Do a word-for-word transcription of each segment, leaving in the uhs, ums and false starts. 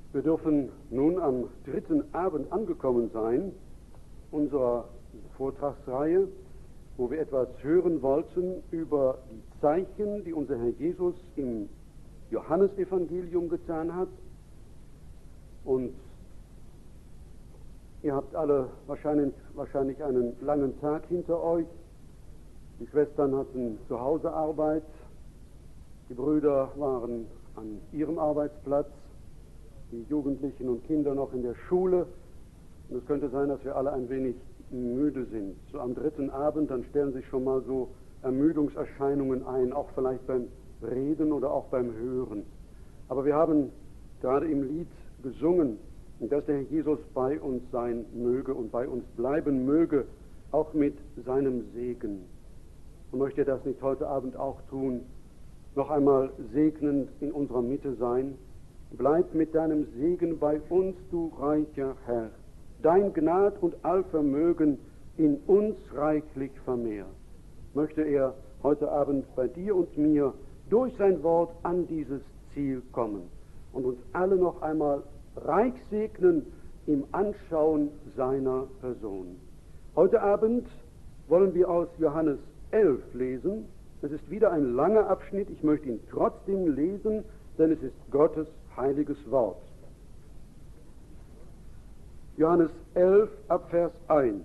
Wir dürfen nun am dritten Abend angekommen sein unserer Vortragsreihe, wo wir etwas hören wollten über die Zeichen, die unser Herr Jesus im Johannesevangelium getan hat. Und ihr habt alle wahrscheinlich, wahrscheinlich einen langen Tag hinter euch. Die Schwestern hatten zu Hause Arbeit, die Brüder waren an ihrem Arbeitsplatz, die Jugendlichen und Kinder noch in der Schule. Und es könnte sein, dass wir alle ein wenig müde sind. So am dritten Abend, dann stellen sich schon mal so Ermüdungserscheinungen ein, auch vielleicht beim Reden oder auch beim Hören. Aber wir haben gerade im Lied gesungen, dass der Herr Jesus bei uns sein möge und bei uns bleiben möge, auch mit seinem Segen. Und möchte er das nicht heute Abend auch tun, noch einmal segnend in unserer Mitte sein? Bleib mit deinem Segen bei uns, du reicher Herr. Dein Gnad und Allvermögen in uns reichlich vermehr. Möchte er heute Abend bei dir und mir durch sein Wort an dieses Ziel kommen und uns alle noch einmal reich segnen im Anschauen seiner Person. Heute Abend wollen wir aus Johannes elf lesen. Es ist wieder ein langer Abschnitt. Ich möchte ihn trotzdem lesen, denn es ist Gottes heiliges Wort. Johannes elf, ab Vers eins.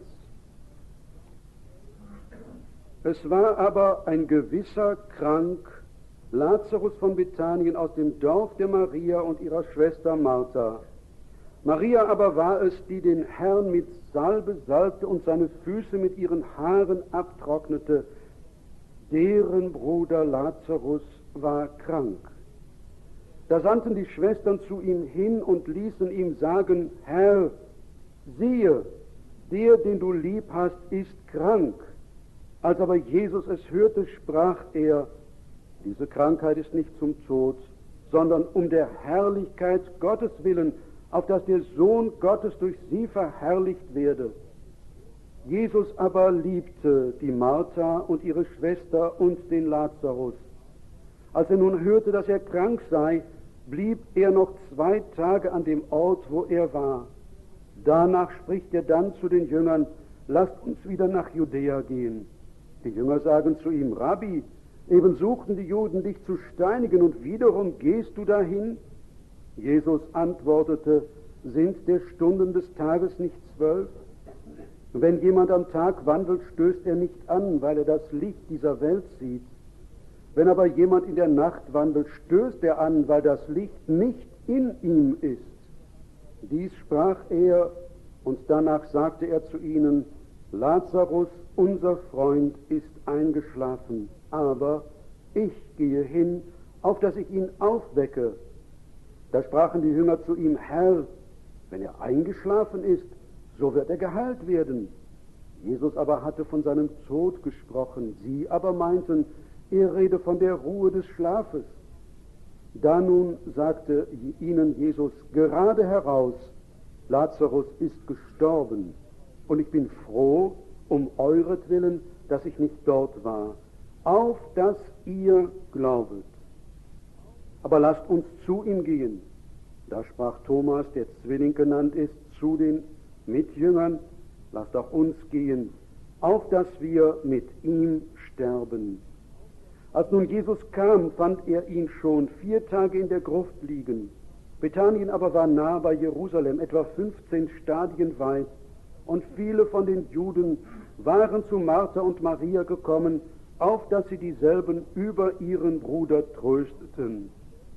Es war aber ein gewisser krank, Lazarus von Bethanien aus dem Dorf der Maria und ihrer Schwester Martha. Maria aber war es, die den Herrn mit Salbe salbte und seine Füße mit ihren Haaren abtrocknete. Deren Bruder Lazarus war krank. Da sandten die Schwestern zu ihm hin und ließen ihm sagen: Herr, siehe, der, den du lieb hast, ist krank. Als aber Jesus es hörte, sprach er: Diese Krankheit ist nicht zum Tod, sondern um der Herrlichkeit Gottes willen, auf dass der Sohn Gottes durch sie verherrlicht werde. Jesus aber liebte die Martha und ihre Schwester und den Lazarus. Als er nun hörte, dass er krank sei, blieb er noch zwei Tage an dem Ort, wo er war. Danach spricht er dann zu den Jüngern: Lasst uns wieder nach Judäa gehen. Die Jünger sagen zu ihm: Rabbi, eben suchten die Juden dich zu steinigen und wiederum gehst du dahin? Jesus antwortete: Sind der Stunden des Tages nicht zwölf? Wenn jemand am Tag wandelt, stößt er nicht an, weil er das Licht dieser Welt sieht. Wenn aber jemand in der Nacht wandelt, stößt er an, weil das Licht nicht in ihm ist. Dies sprach er, und danach sagte er zu ihnen: Lazarus, unser Freund, ist eingeschlafen, aber ich gehe hin, auf dass ich ihn aufwecke. Da sprachen die Jünger zu ihm: Herr, wenn er eingeschlafen ist, so wird er geheilt werden. Jesus aber hatte von seinem Tod gesprochen, sie aber meinten, er rede von der Ruhe des Schlafes. Da nun sagte ihnen Jesus gerade heraus: Lazarus ist gestorben, und ich bin froh um euretwillen, dass ich nicht dort war, auf dass ihr glaubet. Aber lasst uns zu ihm gehen. Da sprach Thomas, der Zwilling genannt ist, zu den Mitjüngern: Lasst auch uns gehen, auf dass wir mit ihm sterben. Als nun Jesus kam, fand er ihn schon vier Tage in der Gruft liegen. Bethanien aber war nah bei Jerusalem, etwa fünfzehn Stadien weit, und viele von den Juden waren zu Martha und Maria gekommen, auf dass sie dieselben über ihren Bruder trösteten.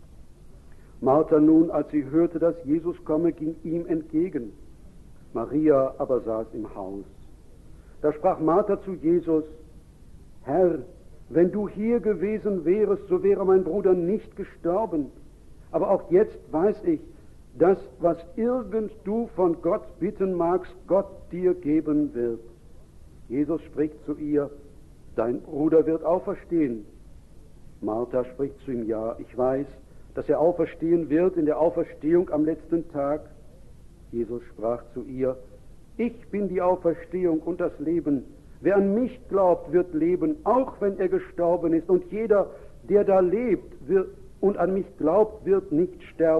Martha nun, als sie hörte, dass Jesus komme, ging ihm entgegen. Maria aber saß im Haus. Da sprach Martha zu Jesus: Herr, wenn du hier gewesen wärest, so wäre mein Bruder nicht gestorben. Aber auch jetzt weiß ich, dass was irgend du von Gott bitten magst, Gott dir geben wird. Jesus spricht zu ihr: Dein Bruder wird auferstehen. Martha spricht zu ihm: Ja, ich weiß, dass er auferstehen wird in der Auferstehung am letzten Tag. Jesus sprach zu ihr: Ich bin die Auferstehung und das Leben. Wer an mich glaubt, wird leben, auch wenn er gestorben ist. Und jeder, der da lebt wird und an mich glaubt, wird nicht sterben,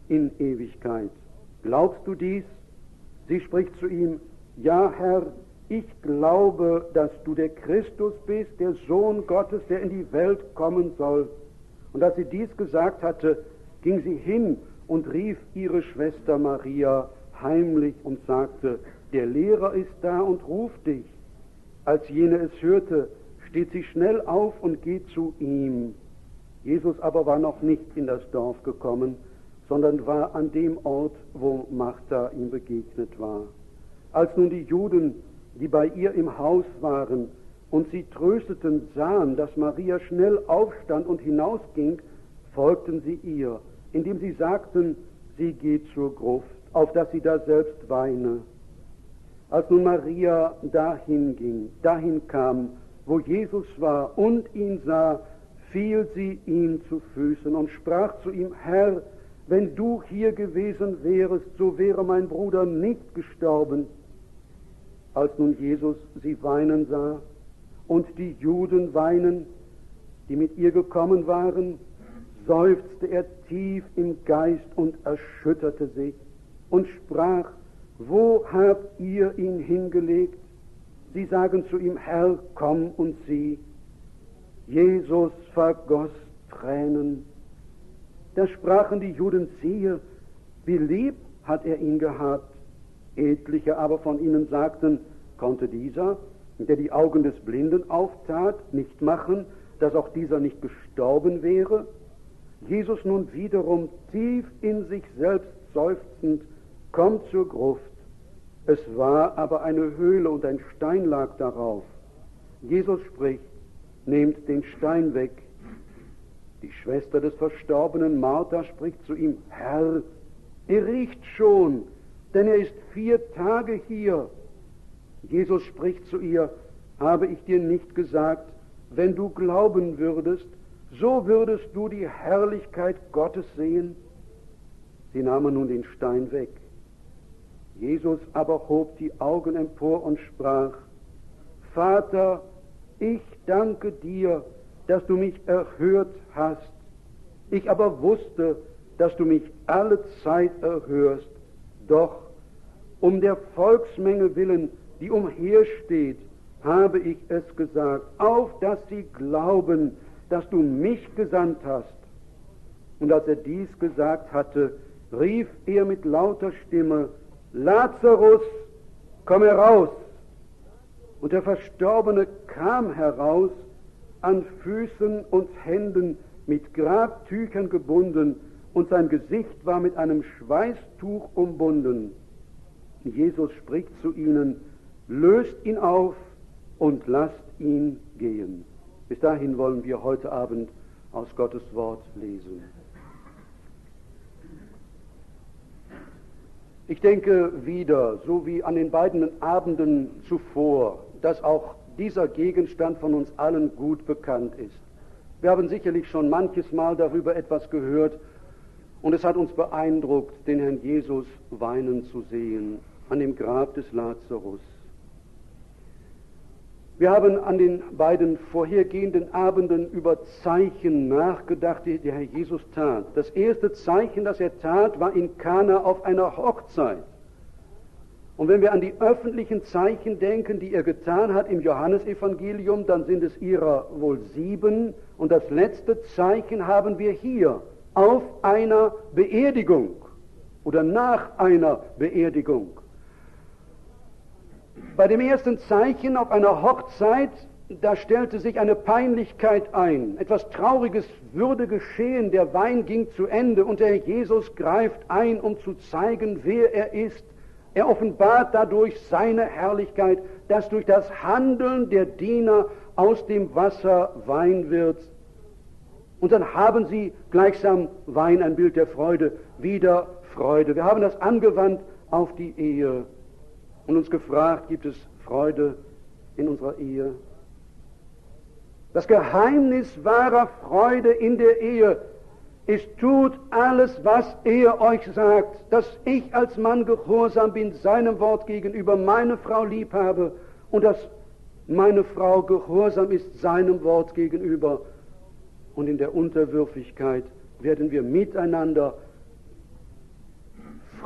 in Ewigkeit. Glaubst du dies? Sie spricht zu ihm, ja Herr, ich glaube, dass du der Christus bist, der Sohn Gottes, der in die Welt kommen soll. Und als sie dies gesagt hatte, ging sie hin und rief ihre Schwester Maria heimlich und sagte, der Lehrer ist da und ruft dich. Als jene es hörte, steht sie schnell auf und geht zu ihm. Jesus aber war noch nicht in das Dorf gekommen, sondern war an dem Ort, wo Martha ihm begegnet war. Als nun die Juden, die bei ihr im Haus waren und sie trösteten, sahen, dass Maria schnell aufstand und hinausging, folgten sie ihr, indem sie sagten, sie geht zur Gruft, auf dass sie da selbst weine. Als nun Maria dahin ging, dahin kam, wo Jesus war und ihn sah, fiel sie ihm zu Füßen und sprach zu ihm, Herr, wenn du hier gewesen wärest, so wäre mein Bruder nicht gestorben. Als nun Jesus sie weinen sah und die Juden weinen, die mit ihr gekommen waren, seufzte er tief im Geist und erschütterte sich und sprach, wo habt ihr ihn hingelegt? Sie sagen zu ihm, Herr, komm und sieh. Jesus vergoss Tränen. Da sprachen die Juden, siehe, wie lieb hat er ihn gehabt. Etliche aber von ihnen sagten, konnte dieser, der die Augen des Blinden auftat, nicht machen, dass auch dieser nicht gestorben wäre? Jesus nun wiederum tief in sich selbst seufzend, kommt zur Gruft. Es war aber eine Höhle und ein Stein lag darauf. Jesus spricht, nehmt den Stein weg. Die Schwester des Verstorbenen Martha spricht zu ihm, Herr, er riecht schon, denn er ist vier Tage hier. Jesus spricht zu ihr, habe ich dir nicht gesagt, wenn du glauben würdest, so würdest du die Herrlichkeit Gottes sehen? Sie nahmen nun den Stein weg. Jesus aber hob die Augen empor und sprach, Vater, ich danke dir, dass du mich erhört hast. Ich aber wusste, dass du mich alle Zeit erhörst. Doch um der Volksmenge willen, die umhersteht, habe ich es gesagt, auf dass sie glauben, dass du mich gesandt hast. Und als er dies gesagt hatte, rief er mit lauter Stimme, Lazarus, komm heraus! Und der Verstorbene kam heraus, an Füßen und Händen mit Grabtüchern gebunden, und sein Gesicht war mit einem Schweißtuch umbunden. Jesus spricht zu ihnen, löst ihn auf und lasst ihn gehen. Bis dahin wollen wir heute Abend aus Gottes Wort lesen. Ich denke wieder, so wie an den beiden Abenden zuvor, dass auch dieser Gegenstand von uns allen gut bekannt ist. Wir haben sicherlich schon manches Mal darüber etwas gehört und es hat uns beeindruckt, den Herrn Jesus weinen zu sehen an dem Grab des Lazarus. Wir haben an den beiden vorhergehenden Abenden über Zeichen nachgedacht, die der Herr Jesus tat. Das erste Zeichen, das er tat, war in Kana auf einer Hochzeit. Und wenn wir an die öffentlichen Zeichen denken, die er getan hat im Johannesevangelium, dann sind es ihrer wohl sieben. Und das letzte Zeichen haben wir hier auf einer Beerdigung oder nach einer Beerdigung. Bei dem ersten Zeichen auf einer Hochzeit, da stellte sich eine Peinlichkeit ein. Etwas Trauriges würde geschehen, der Wein ging zu Ende und der Herr Jesus greift ein, um zu zeigen, wer er ist. Er offenbart dadurch seine Herrlichkeit, dass durch das Handeln der Diener aus dem Wasser Wein wird. Und dann haben sie gleichsam Wein, ein Bild der Freude, wieder Freude. Wir haben das angewandt auf die Ehe und uns gefragt, gibt es Freude in unserer Ehe? Das Geheimnis wahrer Freude in der Ehe ist, tut alles, was er euch sagt, dass ich als Mann gehorsam bin, seinem Wort gegenüber, meine Frau lieb habe und dass meine Frau gehorsam ist, seinem Wort gegenüber. Und in der Unterwürfigkeit werden wir miteinander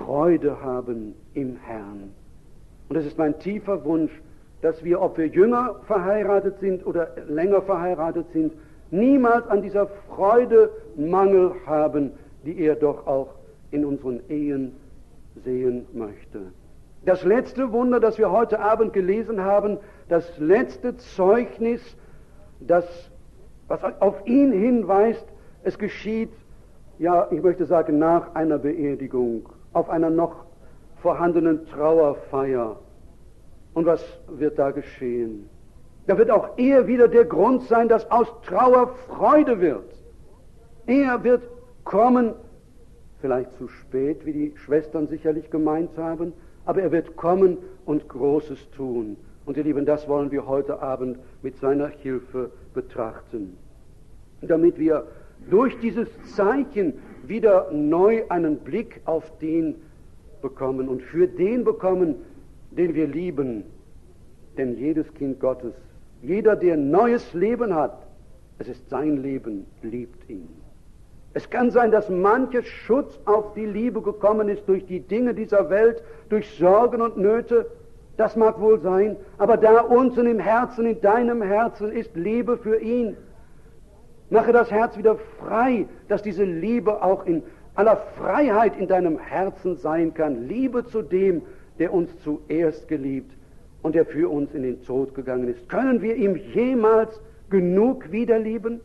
Freude haben im Herrn. Und es ist mein tiefer Wunsch, dass wir, ob wir jünger verheiratet sind oder länger verheiratet sind, niemals an dieser Freude Mangel haben, die er doch auch in unseren Ehen sehen möchte. Das letzte Wunder, das wir heute Abend gelesen haben, das letzte Zeugnis, das, was auf ihn hinweist, es geschieht, ja, ich möchte sagen, nach einer Beerdigung, auf einer noch vorhandenen Trauerfeier. Und was wird da geschehen? Da wird auch er wieder der Grund sein, dass aus Trauer Freude wird. Er wird kommen, vielleicht zu spät, wie die Schwestern sicherlich gemeint haben, aber er wird kommen und Großes tun. Und ihr Lieben, das wollen wir heute Abend mit seiner Hilfe betrachten. Damit wir durch dieses Zeichen wieder neu einen Blick auf den bekommen und für den bekommen, den wir lieben. Denn jedes Kind Gottes, jeder, der neues Leben hat, es ist sein Leben, liebt ihn. Es kann sein, dass mancher Schutz auf die Liebe gekommen ist durch die Dinge dieser Welt, durch Sorgen und Nöte. Das mag wohl sein, aber da unten im Herzen, in deinem Herzen ist Liebe für ihn. Mache das Herz wieder frei, dass diese Liebe auch in aller Freiheit in deinem Herzen sein kann. Liebe zu dem, der uns zuerst geliebt und der für uns in den Tod gegangen ist. Können wir ihm jemals genug wieder lieben?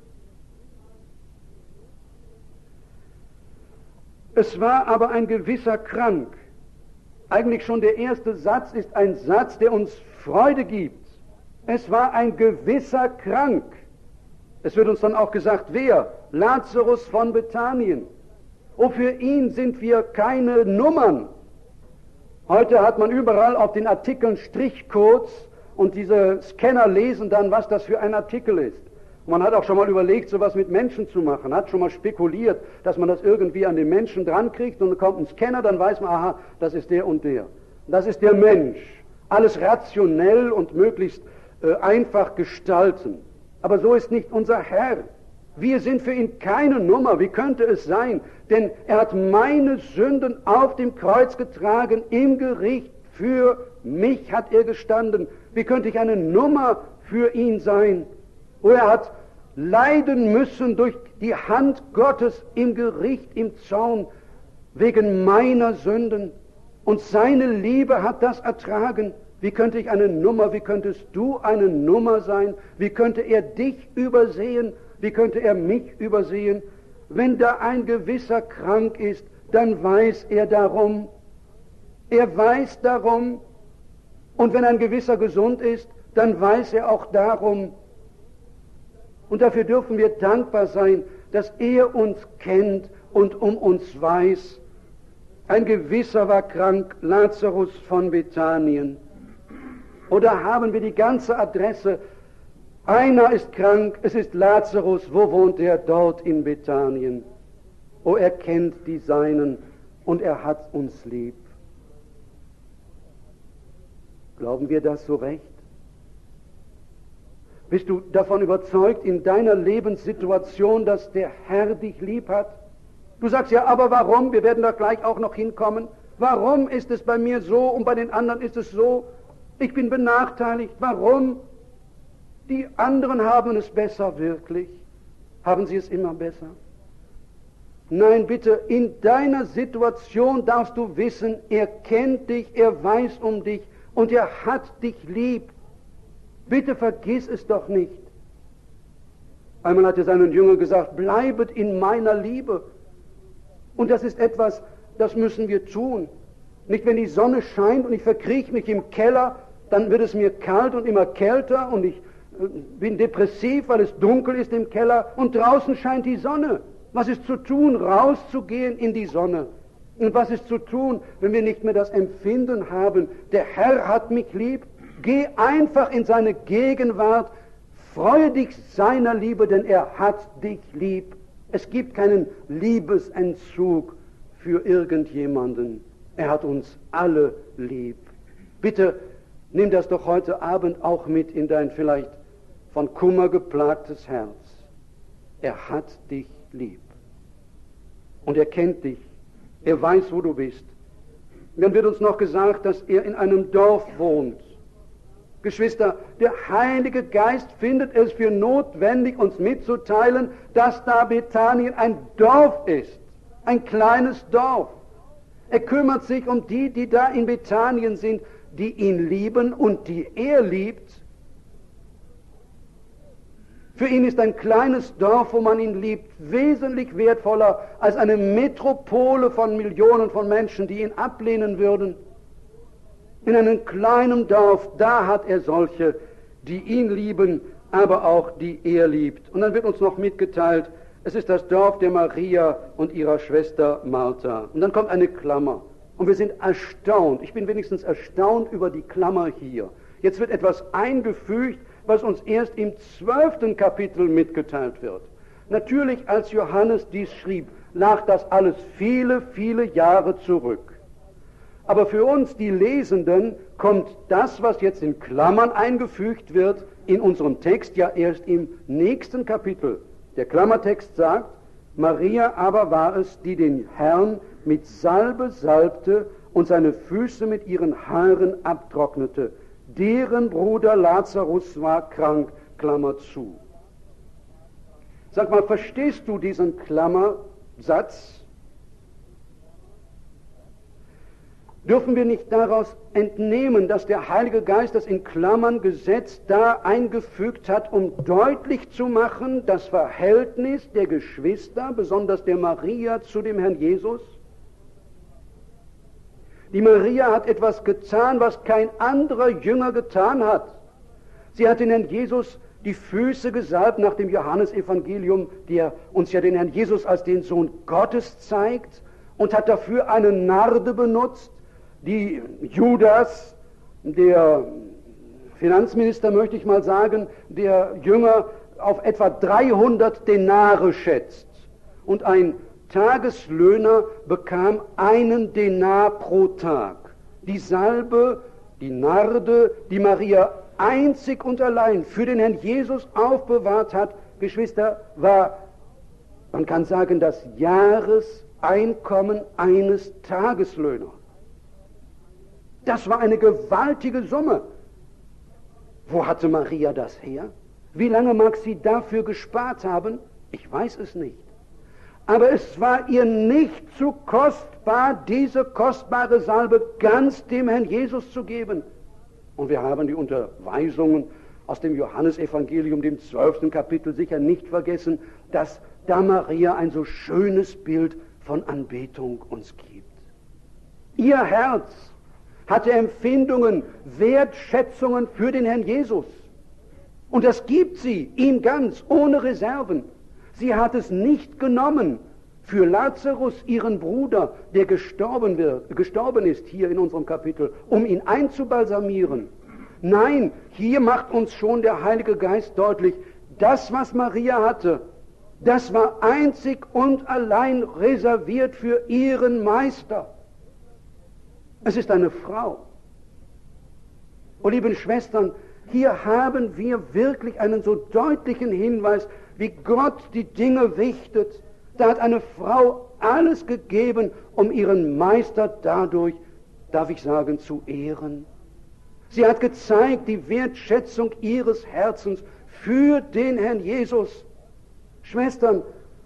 Es war aber ein gewisser krank. Eigentlich schon der erste Satz ist ein Satz, der uns Freude gibt. Es war ein gewisser krank. Es wird uns dann auch gesagt, wer? Lazarus von Bethanien. Oh, für ihn sind wir keine Nummern. Heute hat man überall auf den Artikeln Strichcodes und diese Scanner lesen dann, was das für ein Artikel ist. Und man hat auch schon mal überlegt, sowas mit Menschen zu machen, hat schon mal spekuliert, dass man das irgendwie an den Menschen dran kriegt und dann kommt ein Scanner, dann weiß man, aha, das ist der und der. Das ist der Mensch. Alles rationell und möglichst äh, einfach gestalten. Aber so ist nicht unser Herr. Wir sind für ihn keine Nummer. Wie könnte es sein? Denn er hat meine Sünden auf dem Kreuz getragen, im Gericht. Für mich hat er gestanden. Wie könnte ich eine Nummer für ihn sein? Wo er hat leiden müssen durch die Hand Gottes im Gericht, im Zorn, wegen meiner Sünden. Und seine Liebe hat das ertragen. Wie könnte ich eine Nummer, wie könntest du eine Nummer sein? Wie könnte er dich übersehen? Wie könnte er mich übersehen? Wenn da ein gewisser krank ist, dann weiß er darum. Er weiß darum. Und wenn ein gewisser gesund ist, dann weiß er auch darum. Und dafür dürfen wir dankbar sein, dass er uns kennt und um uns weiß. Ein gewisser war krank, Lazarus von Bethanien. Oder haben wir die ganze Adresse? Einer ist krank, es ist Lazarus. Wo wohnt er? Dort in Bethanien. Oh, er kennt die Seinen und er hat uns lieb. Glauben wir das so recht? Bist du davon überzeugt in deiner Lebenssituation, dass der Herr dich lieb hat? Du sagst ja, aber warum? Wir werden da gleich auch noch hinkommen. Warum ist es bei mir so und bei den anderen ist es so? Ich bin benachteiligt. Warum? Die anderen haben es besser, wirklich. Haben sie es immer besser? Nein, bitte, in deiner Situation darfst du wissen, er kennt dich, er weiß um dich und er hat dich lieb. Bitte vergiss es doch nicht. Einmal hat er seinen Jüngern gesagt, bleibet in meiner Liebe. Und das ist etwas, das müssen wir tun. Nicht, wenn die Sonne scheint und ich verkrieche mich im Keller, dann wird es mir kalt und immer kälter und ich bin depressiv, weil es dunkel ist im Keller und draußen scheint die Sonne. Was ist zu tun? Rauszugehen in die Sonne. Und was ist zu tun, wenn wir nicht mehr das Empfinden haben, der Herr hat mich lieb? Geh einfach in seine Gegenwart, freue dich seiner Liebe, denn er hat dich lieb. Es gibt keinen Liebesentzug für irgendjemanden. Er hat uns alle lieb. Bitte nimm das doch heute Abend auch mit in dein vielleicht von Kummer geplagtes Herz. Er hat dich lieb. Und er kennt dich. Er weiß, wo du bist. Dann wird uns noch gesagt, dass er in einem Dorf wohnt. Geschwister, der Heilige Geist findet es für notwendig, uns mitzuteilen, dass da Bethanien ein Dorf ist, ein kleines Dorf. Er kümmert sich um die, die da in Bethanien sind, die ihn lieben und die er liebt. Für ihn ist ein kleines Dorf, wo man ihn liebt, wesentlich wertvoller als eine Metropole von Millionen von Menschen, die ihn ablehnen würden. In einem kleinen Dorf, da hat er solche, die ihn lieben, aber auch die er liebt. Und dann wird uns noch mitgeteilt, es ist das Dorf der Maria und ihrer Schwester Martha. Und dann kommt eine Klammer. Und wir sind erstaunt. Ich bin wenigstens erstaunt über die Klammer hier. Jetzt wird etwas eingefügt, was uns erst im zwölften Kapitel mitgeteilt wird. Natürlich, als Johannes dies schrieb, lag das alles viele, viele Jahre zurück. Aber für uns, die Lesenden, kommt das, was jetzt in Klammern eingefügt wird, in unserem Text ja erst im nächsten Kapitel. Der Klammertext sagt, Maria aber war es, die den Herrn mit Salbe salbte und seine Füße mit ihren Haaren abtrocknete. Deren Bruder Lazarus war krank, Klammer zu. Sag mal, verstehst du diesen Klammersatz? Dürfen wir nicht daraus entnehmen, dass der Heilige Geist das in Klammern gesetzt da eingefügt hat, um deutlich zu machen, das Verhältnis der Geschwister, besonders der Maria zu dem Herrn Jesus? Die Maria hat etwas getan, was kein anderer Jünger getan hat. Sie hat den Herrn Jesus die Füße gesalbt nach dem Johannesevangelium, der uns ja den Herrn Jesus als den Sohn Gottes zeigt, und hat dafür eine Narde benutzt, die Judas, der Finanzminister, möchte ich mal sagen, der Jünger, auf etwa dreihundert Denare schätzt. Und ein Tageslöhner bekam einen Denar pro Tag. Die Salbe, die Narde, die Maria einzig und allein für den Herrn Jesus aufbewahrt hat, Geschwister, war, man kann sagen, das Jahreseinkommen eines Tageslöhners. Das war eine gewaltige Summe. Wo hatte Maria das her? Wie lange mag sie dafür gespart haben? Ich weiß es nicht. Aber es war ihr nicht zu kostbar, diese kostbare Salbe ganz dem Herrn Jesus zu geben. Und wir haben die Unterweisungen aus dem Johannesevangelium, dem zwölften Kapitel, sicher nicht vergessen, dass da Maria ein so schönes Bild von Anbetung uns gibt. Ihr Herz hatte Empfindungen, Wertschätzungen für den Herrn Jesus. Und das gibt sie ihm ganz, ohne Reserven. Sie hat es nicht genommen für Lazarus, ihren Bruder, der gestorben, wird, gestorben ist hier in unserem Kapitel, um ihn einzubalsamieren. Nein, hier macht uns schon der Heilige Geist deutlich, das, was Maria hatte, das war einzig und allein reserviert für ihren Meister. Es ist eine Frau. Oh, lieben Schwestern, hier haben wir wirklich einen so deutlichen Hinweis, wie Gott die Dinge wichtet. Da hat eine Frau alles gegeben, um ihren Meister dadurch, darf ich sagen, zu ehren. Sie hat gezeigt die Wertschätzung ihres Herzens für den Herrn Jesus. Schwestern,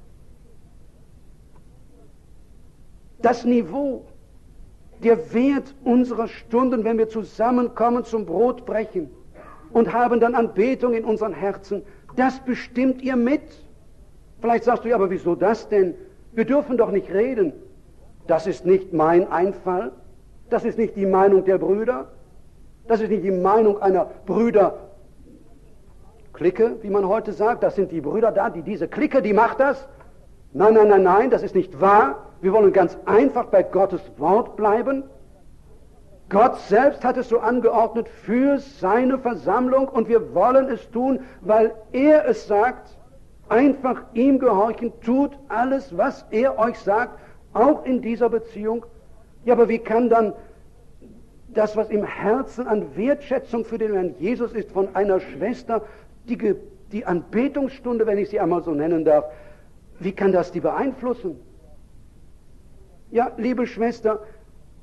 das Niveau, der Wert unserer Stunden, wenn wir zusammenkommen zum Brotbrechen und haben dann Anbetung in unseren Herzen, das bestimmt ihr mit. Vielleicht sagst du, ja, aber wieso das denn? Wir dürfen doch nicht reden. Das ist nicht mein Einfall. Das ist nicht die Meinung der Brüder. Das ist nicht die Meinung einer Brüderklicke, wie man heute sagt. Das sind die Brüder da, die diese Clique, die macht das. Nein, nein, nein, nein, das ist nicht wahr. Wir wollen ganz einfach bei Gottes Wort bleiben. Gott selbst hat es so angeordnet für seine Versammlung und wir wollen es tun, weil er es sagt. Einfach ihm gehorchen, tut alles, was er euch sagt, auch in dieser Beziehung. Ja, aber wie kann dann das, was im Herzen an Wertschätzung für den Herrn Jesus ist, von einer Schwester, die, die Anbetungsstunde, wenn ich sie einmal so nennen darf, wie kann das die beeinflussen? Ja, liebe Schwester,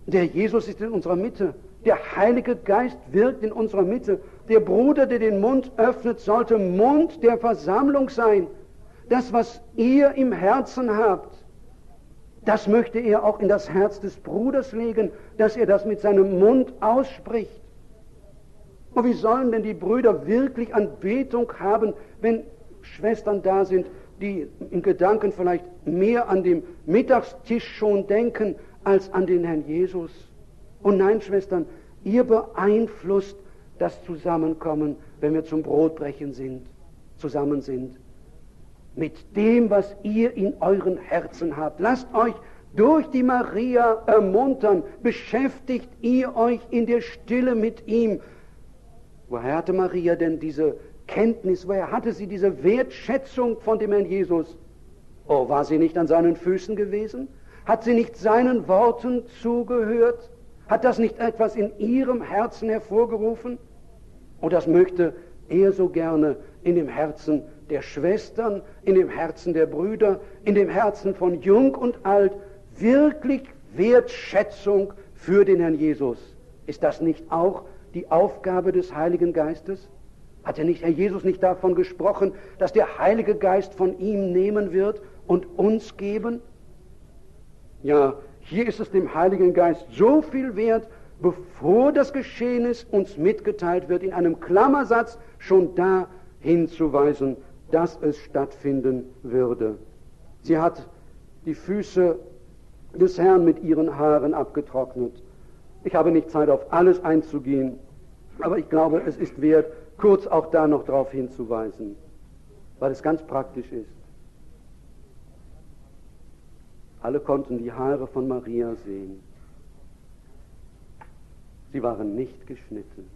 Der Jesus ist in unserer Mitte. Der Heilige Geist wirkt in unserer Mitte. Der Bruder, der den Mund öffnet, sollte Mund der Versammlung sein. Das, was ihr im Herzen habt, das möchte er auch in das Herz des Bruders legen, dass er das mit seinem Mund ausspricht. Und wie sollen denn die Brüder wirklich Anbetung haben, wenn Schwestern da sind, die in Gedanken vielleicht mehr an dem Mittagstisch schon denken, als an den Herrn Jesus? Und nein, Schwestern, ihr beeinflusst das Zusammenkommen, wenn wir zum Brotbrechen sind, zusammen sind. Mit dem, was ihr in euren Herzen habt. Lasst euch durch die Maria ermuntern. Beschäftigt ihr euch in der Stille mit ihm. Woher hatte Maria denn diese Kenntnis? Woher hatte sie diese Wertschätzung von dem Herrn Jesus? Oh, war sie nicht an seinen Füßen gewesen? Hat sie nicht seinen Worten zugehört? Hat das nicht etwas in ihrem Herzen hervorgerufen? Und das möchte er so gerne in dem Herzen der Schwestern, in dem Herzen der Brüder, in dem Herzen von Jung und Alt, wirklich Wertschätzung für den Herrn Jesus. Ist das nicht auch die Aufgabe des Heiligen Geistes? Hat der nicht, Herr Jesus nicht davon gesprochen, dass der Heilige Geist von ihm nehmen wird und uns geben? Ja, hier ist es dem Heiligen Geist so viel wert, bevor das Geschehen ist, uns mitgeteilt wird, in einem Klammersatz schon da hinzuweisen, dass es stattfinden würde. Sie hat die Füße des Herrn mit ihren Haaren abgetrocknet. Ich habe nicht Zeit, auf alles einzugehen, aber ich glaube, es ist wert, kurz auch da noch darauf hinzuweisen, weil es ganz praktisch ist. Alle konnten die Haare von Maria sehen. Sie waren nicht geschnitten.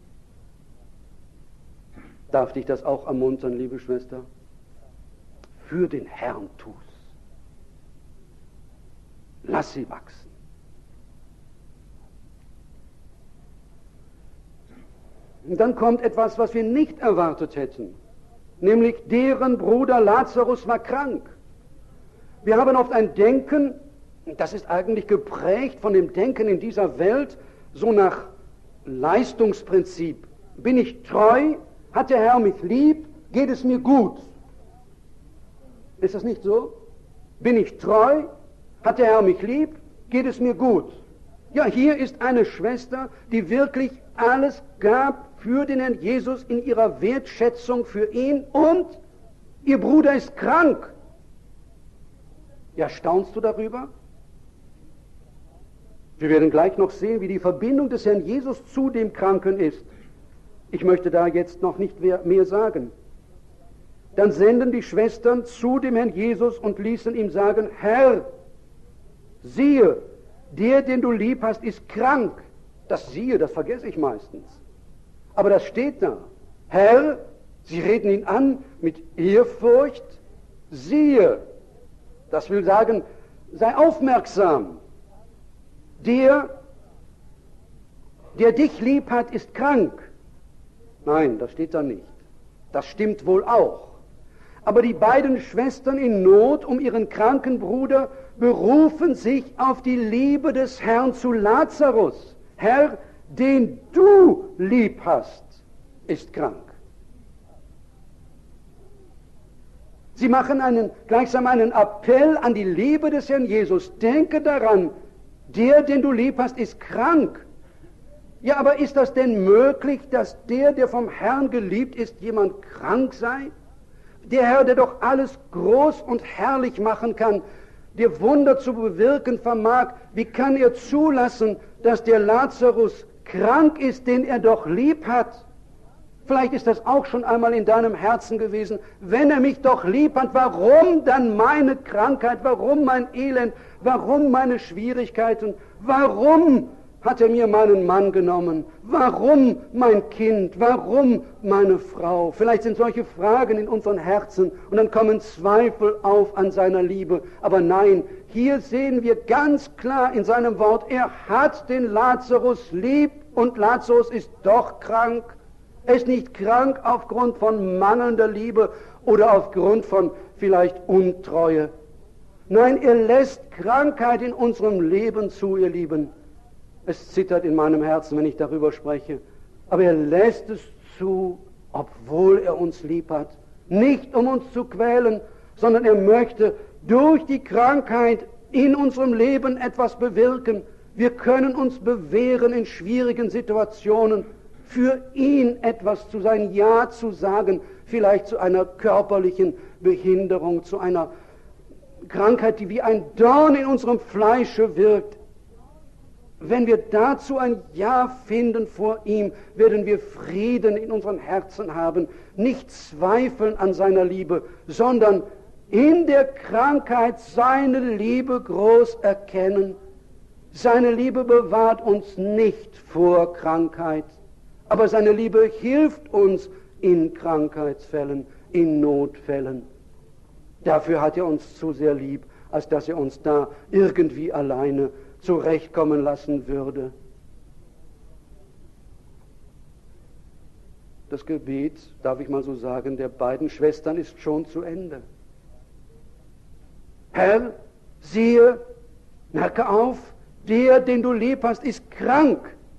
Darf dich das auch ermuntern, liebe Schwester? Für den Herrn tu's. Lass sie wachsen. Und dann kommt etwas, was wir nicht erwartet hätten, nämlich deren Bruder Lazarus war krank. Wir haben oft ein Denken, das ist eigentlich geprägt von dem Denken in dieser Welt, so nach Leistungsprinzip. Bin ich treu? Hat der Herr mich lieb? Geht es mir gut? Ist das nicht so? Bin ich treu? Hat der Herr mich lieb? Geht es mir gut? Ja, hier ist eine Schwester, die wirklich alles gab für den Herrn Jesus in ihrer Wertschätzung für ihn, und ihr Bruder ist krank. Ja, staunst du darüber? Wir werden gleich noch sehen, wie die Verbindung des Herrn Jesus zu dem Kranken ist. Ich möchte da jetzt noch nicht mehr sagen. Dann senden die Schwestern zu dem Herrn Jesus und ließen ihm sagen: Herr, siehe, der, den du lieb hast, ist krank. Das siehe, das vergesse ich meistens. Aber das steht da. Herr, sie reden ihn an mit Ehrfurcht. Siehe, das will sagen, sei aufmerksam. Der, der dich lieb hat, ist krank. Nein, das steht da nicht. Das stimmt wohl auch. Aber die beiden Schwestern in Not um ihren kranken Bruder berufen sich auf die Liebe des Herrn zu Lazarus. Herr, den du lieb hast, ist krank. Sie machen einen, gleichsam einen Appell an die Liebe des Herrn Jesus. Denke daran, der, den du lieb hast, ist krank. Ja, aber ist das denn möglich, dass der, der vom Herrn geliebt ist, jemand krank sei? Der Herr, der doch alles groß und herrlich machen kann, der Wunder zu bewirken vermag, wie kann er zulassen, dass der Lazarus krank ist, den er doch lieb hat? Vielleicht ist das auch schon einmal in deinem Herzen gewesen. Wenn er mich doch lieb hat, warum dann meine Krankheit? Warum mein Elend? Warum meine Schwierigkeiten? Warum hat er mir meinen Mann genommen? Warum mein Kind? Warum meine Frau? Vielleicht sind solche Fragen in unseren Herzen und dann kommen Zweifel auf an seiner Liebe. Aber nein, hier sehen wir ganz klar in seinem Wort, er hat den Lazarus lieb und Lazarus ist doch krank. Er ist nicht krank aufgrund von mangelnder Liebe oder aufgrund von vielleicht Untreue. Nein, er lässt Krankheit in unserem Leben zu, ihr Lieben. Es zittert in meinem Herzen, wenn ich darüber spreche. Aber er lässt es zu, obwohl er uns lieb hat. Nicht um uns zu quälen, sondern er möchte durch die Krankheit in unserem Leben etwas bewirken. Wir können uns bewähren in schwierigen Situationen, für ihn etwas zu sein, Ja zu sagen, vielleicht zu einer körperlichen Behinderung, zu einer Krankheit, die wie ein Dorn in unserem Fleische wirkt. Wenn wir dazu ein Ja finden vor ihm, werden wir Frieden in unseren Herzen haben, nicht zweifeln an seiner Liebe, sondern in der Krankheit seine Liebe groß erkennen. Seine Liebe bewahrt uns nicht vor Krankheit, aber seine Liebe hilft uns in Krankheitsfällen, in Notfällen. Dafür hat er uns zu sehr lieb, als dass er uns da irgendwie alleine zurechtkommen lassen würde. Das Gebet, darf ich mal so sagen, der beiden Schwestern ist schon zu Ende. Herr, siehe, merke auf, der, den du lieb hast, ist krank.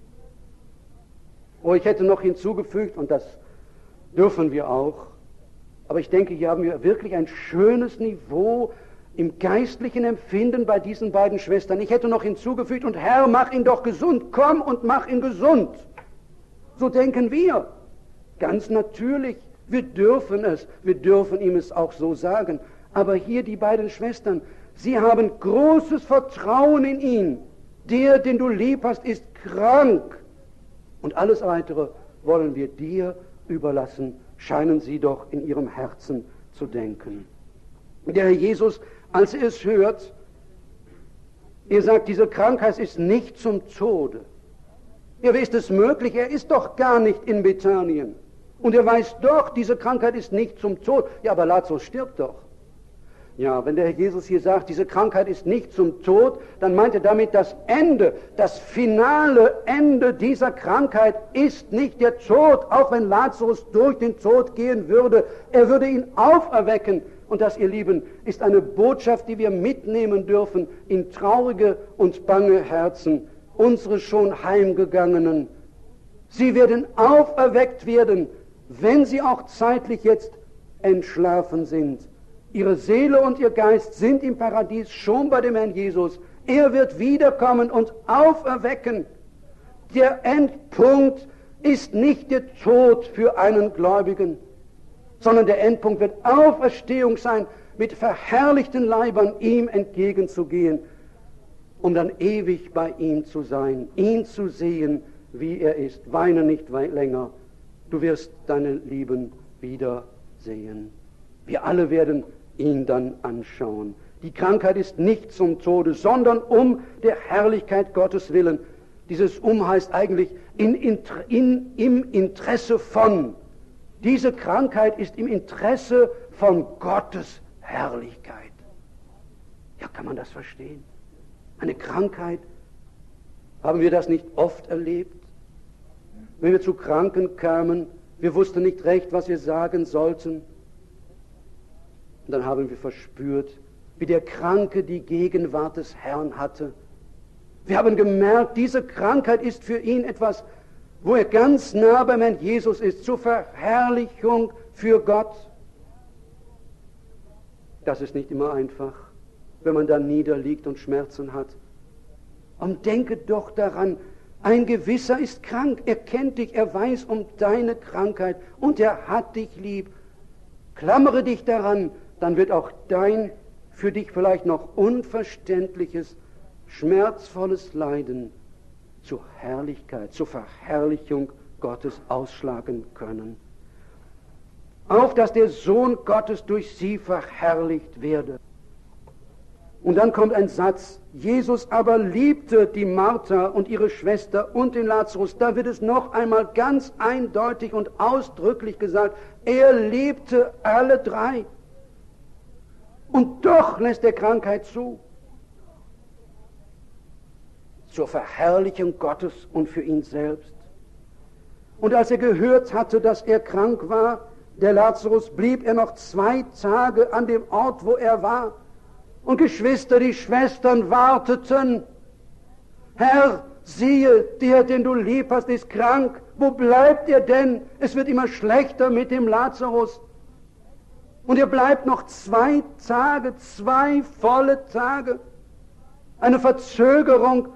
Oh, ich hätte noch hinzugefügt, und das dürfen wir auch, aber ich denke, hier haben wir wirklich ein schönes Niveau im geistlichen Empfinden bei diesen beiden Schwestern. Ich hätte noch hinzugefügt, und Herr, mach ihn doch gesund, komm und mach ihn gesund. So denken wir. Ganz natürlich, wir dürfen es, wir dürfen ihm es auch so sagen. Aber hier die beiden Schwestern, sie haben großes Vertrauen in ihn. Der, den du lieb hast, ist krank. Und alles Weitere wollen wir dir überlassen, scheinen sie doch in ihrem Herzen zu denken. Der Herr Jesus, als er es hört, er sagt, diese Krankheit ist nicht zum Tode. Ja, wie ist es möglich? Er ist doch gar nicht in Bethanien. Und er weiß doch, diese Krankheit ist nicht zum Tod. Ja, aber Lazarus stirbt doch. Ja, wenn der Herr Jesus hier sagt, diese Krankheit ist nicht zum Tod, dann meint er damit das Ende, das finale Ende dieser Krankheit ist nicht der Tod, auch wenn Lazarus durch den Tod gehen würde. Er würde ihn auferwecken. Und das, ihr Lieben, ist eine Botschaft, die wir mitnehmen dürfen in traurige und bange Herzen. Unsere schon Heimgegangenen. Sie werden auferweckt werden, wenn sie auch zeitlich jetzt entschlafen sind. Ihre Seele und ihr Geist sind im Paradies schon bei dem Herrn Jesus. Er wird wiederkommen und auferwecken. Der Endpunkt ist nicht der Tod für einen Gläubigen, sondern der Endpunkt wird Auferstehung sein, mit verherrlichten Leibern ihm entgegenzugehen, um dann ewig bei ihm zu sein, ihn zu sehen, wie er ist. Weine nicht länger, du wirst deine Lieben wiedersehen. Wir alle werden ihn dann anschauen. Die Krankheit ist nicht zum Tode, sondern um der Herrlichkeit Gottes willen. Dieses Um heißt eigentlich in, in, in, im Interesse von. Diese Krankheit ist im Interesse von Gottes Herrlichkeit. Ja, kann man das verstehen? Eine Krankheit, haben wir das nicht oft erlebt? Wenn wir zu Kranken kamen, wir wussten nicht recht, was wir sagen sollten. Und dann haben wir verspürt, wie der Kranke die Gegenwart des Herrn hatte. Wir haben gemerkt, diese Krankheit ist für ihn etwas, wo er ganz nah beim Herrn Jesus ist, zur Verherrlichung für Gott. Das ist nicht immer einfach, wenn man da niederliegt und Schmerzen hat. Und denke doch daran, ein Gewisser ist krank, er kennt dich, er weiß um deine Krankheit und er hat dich lieb. Klammere dich daran, dann wird auch dein für dich vielleicht noch unverständliches, schmerzvolles Leiden zur Herrlichkeit, zur Verherrlichung Gottes ausschlagen können. Auf, dass der Sohn Gottes durch sie verherrlicht werde. Und dann kommt ein Satz, Jesus aber liebte die Martha und ihre Schwester und den Lazarus. Da wird es noch einmal ganz eindeutig und ausdrücklich gesagt, er liebte alle drei. Und doch lässt er Krankheit zu. Zur Verherrlichung Gottes und für ihn selbst. Und als er gehört hatte, dass er krank war, der Lazarus, blieb er noch zwei Tage an dem Ort, wo er war. Und Geschwister, die Schwestern warteten. Herr, siehe, der, den du lieb hast, ist krank. Wo bleibt er denn? Es wird immer schlechter mit dem Lazarus. Und er bleibt noch zwei Tage, zwei volle Tage. Eine Verzögerung,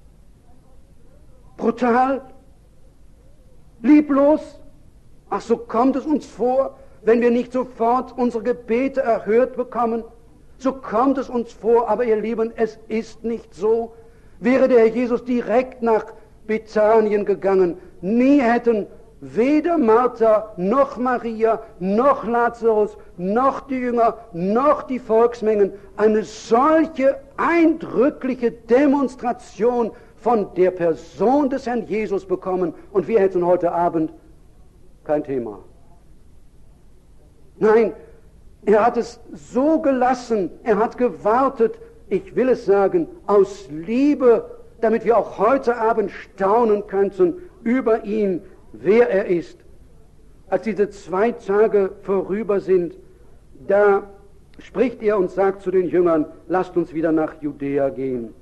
brutal, lieblos. Ach, so kommt es uns vor, wenn wir nicht sofort unsere Gebete erhört bekommen. So kommt es uns vor, aber ihr Lieben, es ist nicht so. Wäre der Herr Jesus direkt nach Bethanien gegangen, nie hätten weder Martha, noch Maria, noch Lazarus, noch die Jünger, noch die Volksmengen eine solche eindrückliche Demonstration von der Person des Herrn Jesus bekommen. Und wir hätten heute Abend kein Thema. Nein, er hat es so gelassen, er hat gewartet, ich will es sagen, aus Liebe, damit wir auch heute Abend staunen könnten über ihn, wer er ist. Als diese zwei Tage vorüber sind, da spricht er und sagt zu den Jüngern, lasst uns wieder nach Judäa gehen.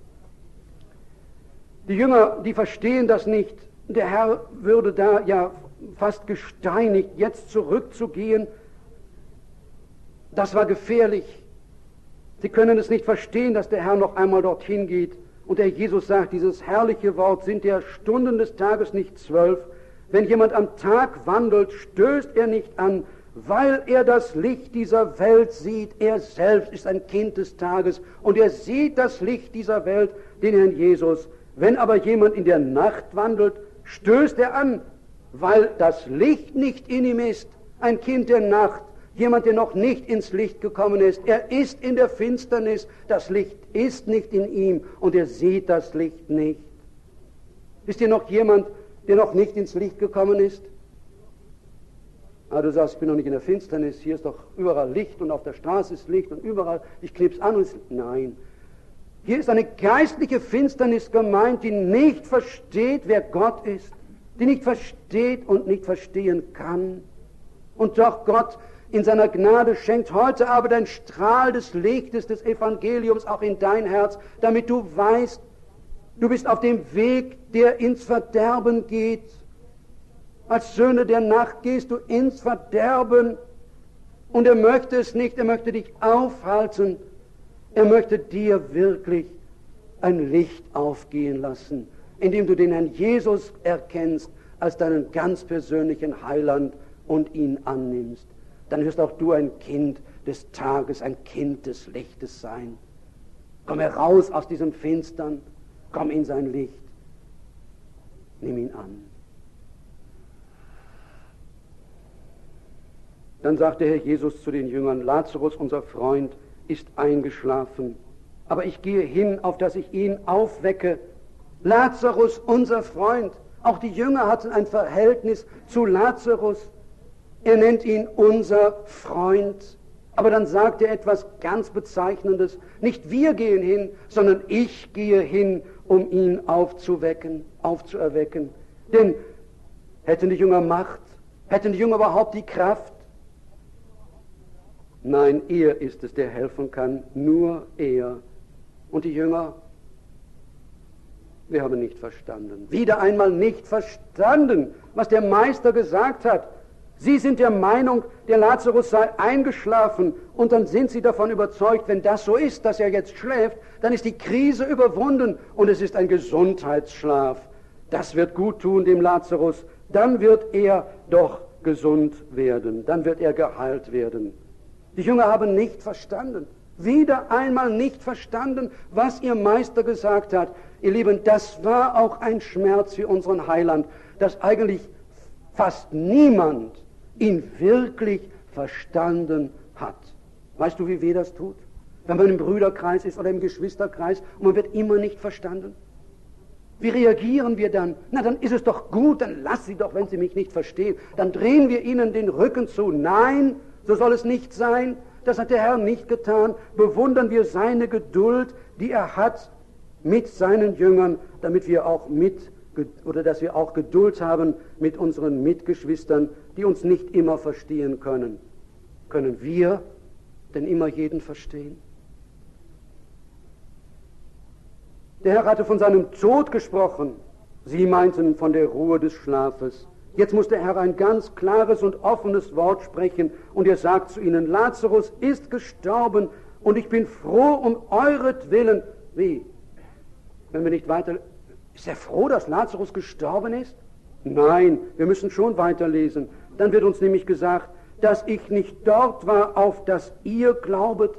Die Jünger, die verstehen das nicht. Der Herr würde da ja fast gesteinigt, jetzt zurückzugehen. Das war gefährlich. Sie können es nicht verstehen, dass der Herr noch einmal dorthin geht. Und der Jesus sagt, dieses herrliche Wort, sind der Stunden des Tages nicht zwölf? Wenn jemand am Tag wandelt, stößt er nicht an, weil er das Licht dieser Welt sieht. Er selbst ist ein Kind des Tages und er sieht das Licht dieser Welt, den Herrn Jesus. Wenn aber jemand in der Nacht wandelt, stößt er an, weil das Licht nicht in ihm ist. Ein Kind der Nacht, jemand, der noch nicht ins Licht gekommen ist. Er ist in der Finsternis, das Licht ist nicht in ihm und er sieht das Licht nicht. Ist hier noch jemand, der noch nicht ins Licht gekommen ist? Ah, du sagst, ich bin noch nicht in der Finsternis, hier ist doch überall Licht und auf der Straße ist Licht und überall, ich knipse an und es... Nein. Hier ist eine geistliche Finsternis gemeint, die nicht versteht, wer Gott ist, die nicht versteht und nicht verstehen kann. Und doch Gott in seiner Gnade schenkt heute aber den Strahl des Lichtes des Evangeliums auch in dein Herz, damit du weißt, du bist auf dem Weg, der ins Verderben geht. Als Söhne der Nacht gehst du ins Verderben. Und er möchte es nicht, er möchte dich aufhalten. Er möchte dir wirklich ein Licht aufgehen lassen, indem du den Herrn Jesus erkennst als deinen ganz persönlichen Heiland und ihn annimmst. Dann wirst auch du ein Kind des Tages, ein Kind des Lichtes sein. Komm heraus aus diesem Finstern, komm in sein Licht, nimm ihn an. Dann sagt der Herr Jesus zu den Jüngern, Lazarus, unser Freund, ist eingeschlafen, aber ich gehe hin, auf dass ich ihn aufwecke. Lazarus, unser Freund. Auch die Jünger hatten ein Verhältnis zu Lazarus. Er nennt ihn unser Freund. Aber dann sagt er etwas ganz Bezeichnendes. Nicht wir gehen hin, sondern ich gehe hin, um ihn aufzuwecken, aufzuerwecken. Denn hätten die Jünger Macht? Hätten die Jünger überhaupt die Kraft? Nein, er ist es, der helfen kann. Nur er. Und die Jünger, wir haben nicht verstanden. Wieder einmal nicht verstanden, was der Meister gesagt hat. Sie sind der Meinung, der Lazarus sei eingeschlafen und dann sind sie davon überzeugt, wenn das so ist, dass er jetzt schläft, dann ist die Krise überwunden und es ist ein Gesundheitsschlaf. Das wird gut tun dem Lazarus, dann wird er doch gesund werden, dann wird er geheilt werden. Die Jünger haben nicht verstanden, wieder einmal nicht verstanden, was ihr Meister gesagt hat. Ihr Lieben, das war auch ein Schmerz für unseren Heiland, dass eigentlich fast niemand ihn wirklich verstanden hat. Weißt du, wie weh das tut? Wenn man im Brüderkreis ist oder im Geschwisterkreis und man wird immer nicht verstanden. Wie reagieren wir dann? Na, dann ist es doch gut, dann lass sie doch, wenn sie mich nicht verstehen. Dann drehen wir ihnen den Rücken zu. Nein, so soll es nicht sein. Das hat der Herr nicht getan. Bewundern wir seine Geduld, die er hat mit seinen Jüngern, damit wir auch mit oder dass wir auch Geduld haben mit unseren Mitgeschwistern, die uns nicht immer verstehen können. Können wir denn immer jeden verstehen? Der Herr hatte von seinem Tod gesprochen. Sie meinten von der Ruhe des Schlafes. Jetzt muss der Herr ein ganz klares und offenes Wort sprechen und er sagt zu ihnen, Lazarus ist gestorben und ich bin froh um euretwillen. Wie? Wenn wir nicht weiter... Ist er froh, dass Lazarus gestorben ist? Nein, wir müssen schon weiterlesen. Dann wird uns nämlich gesagt, dass ich nicht dort war, auf das ihr glaubet.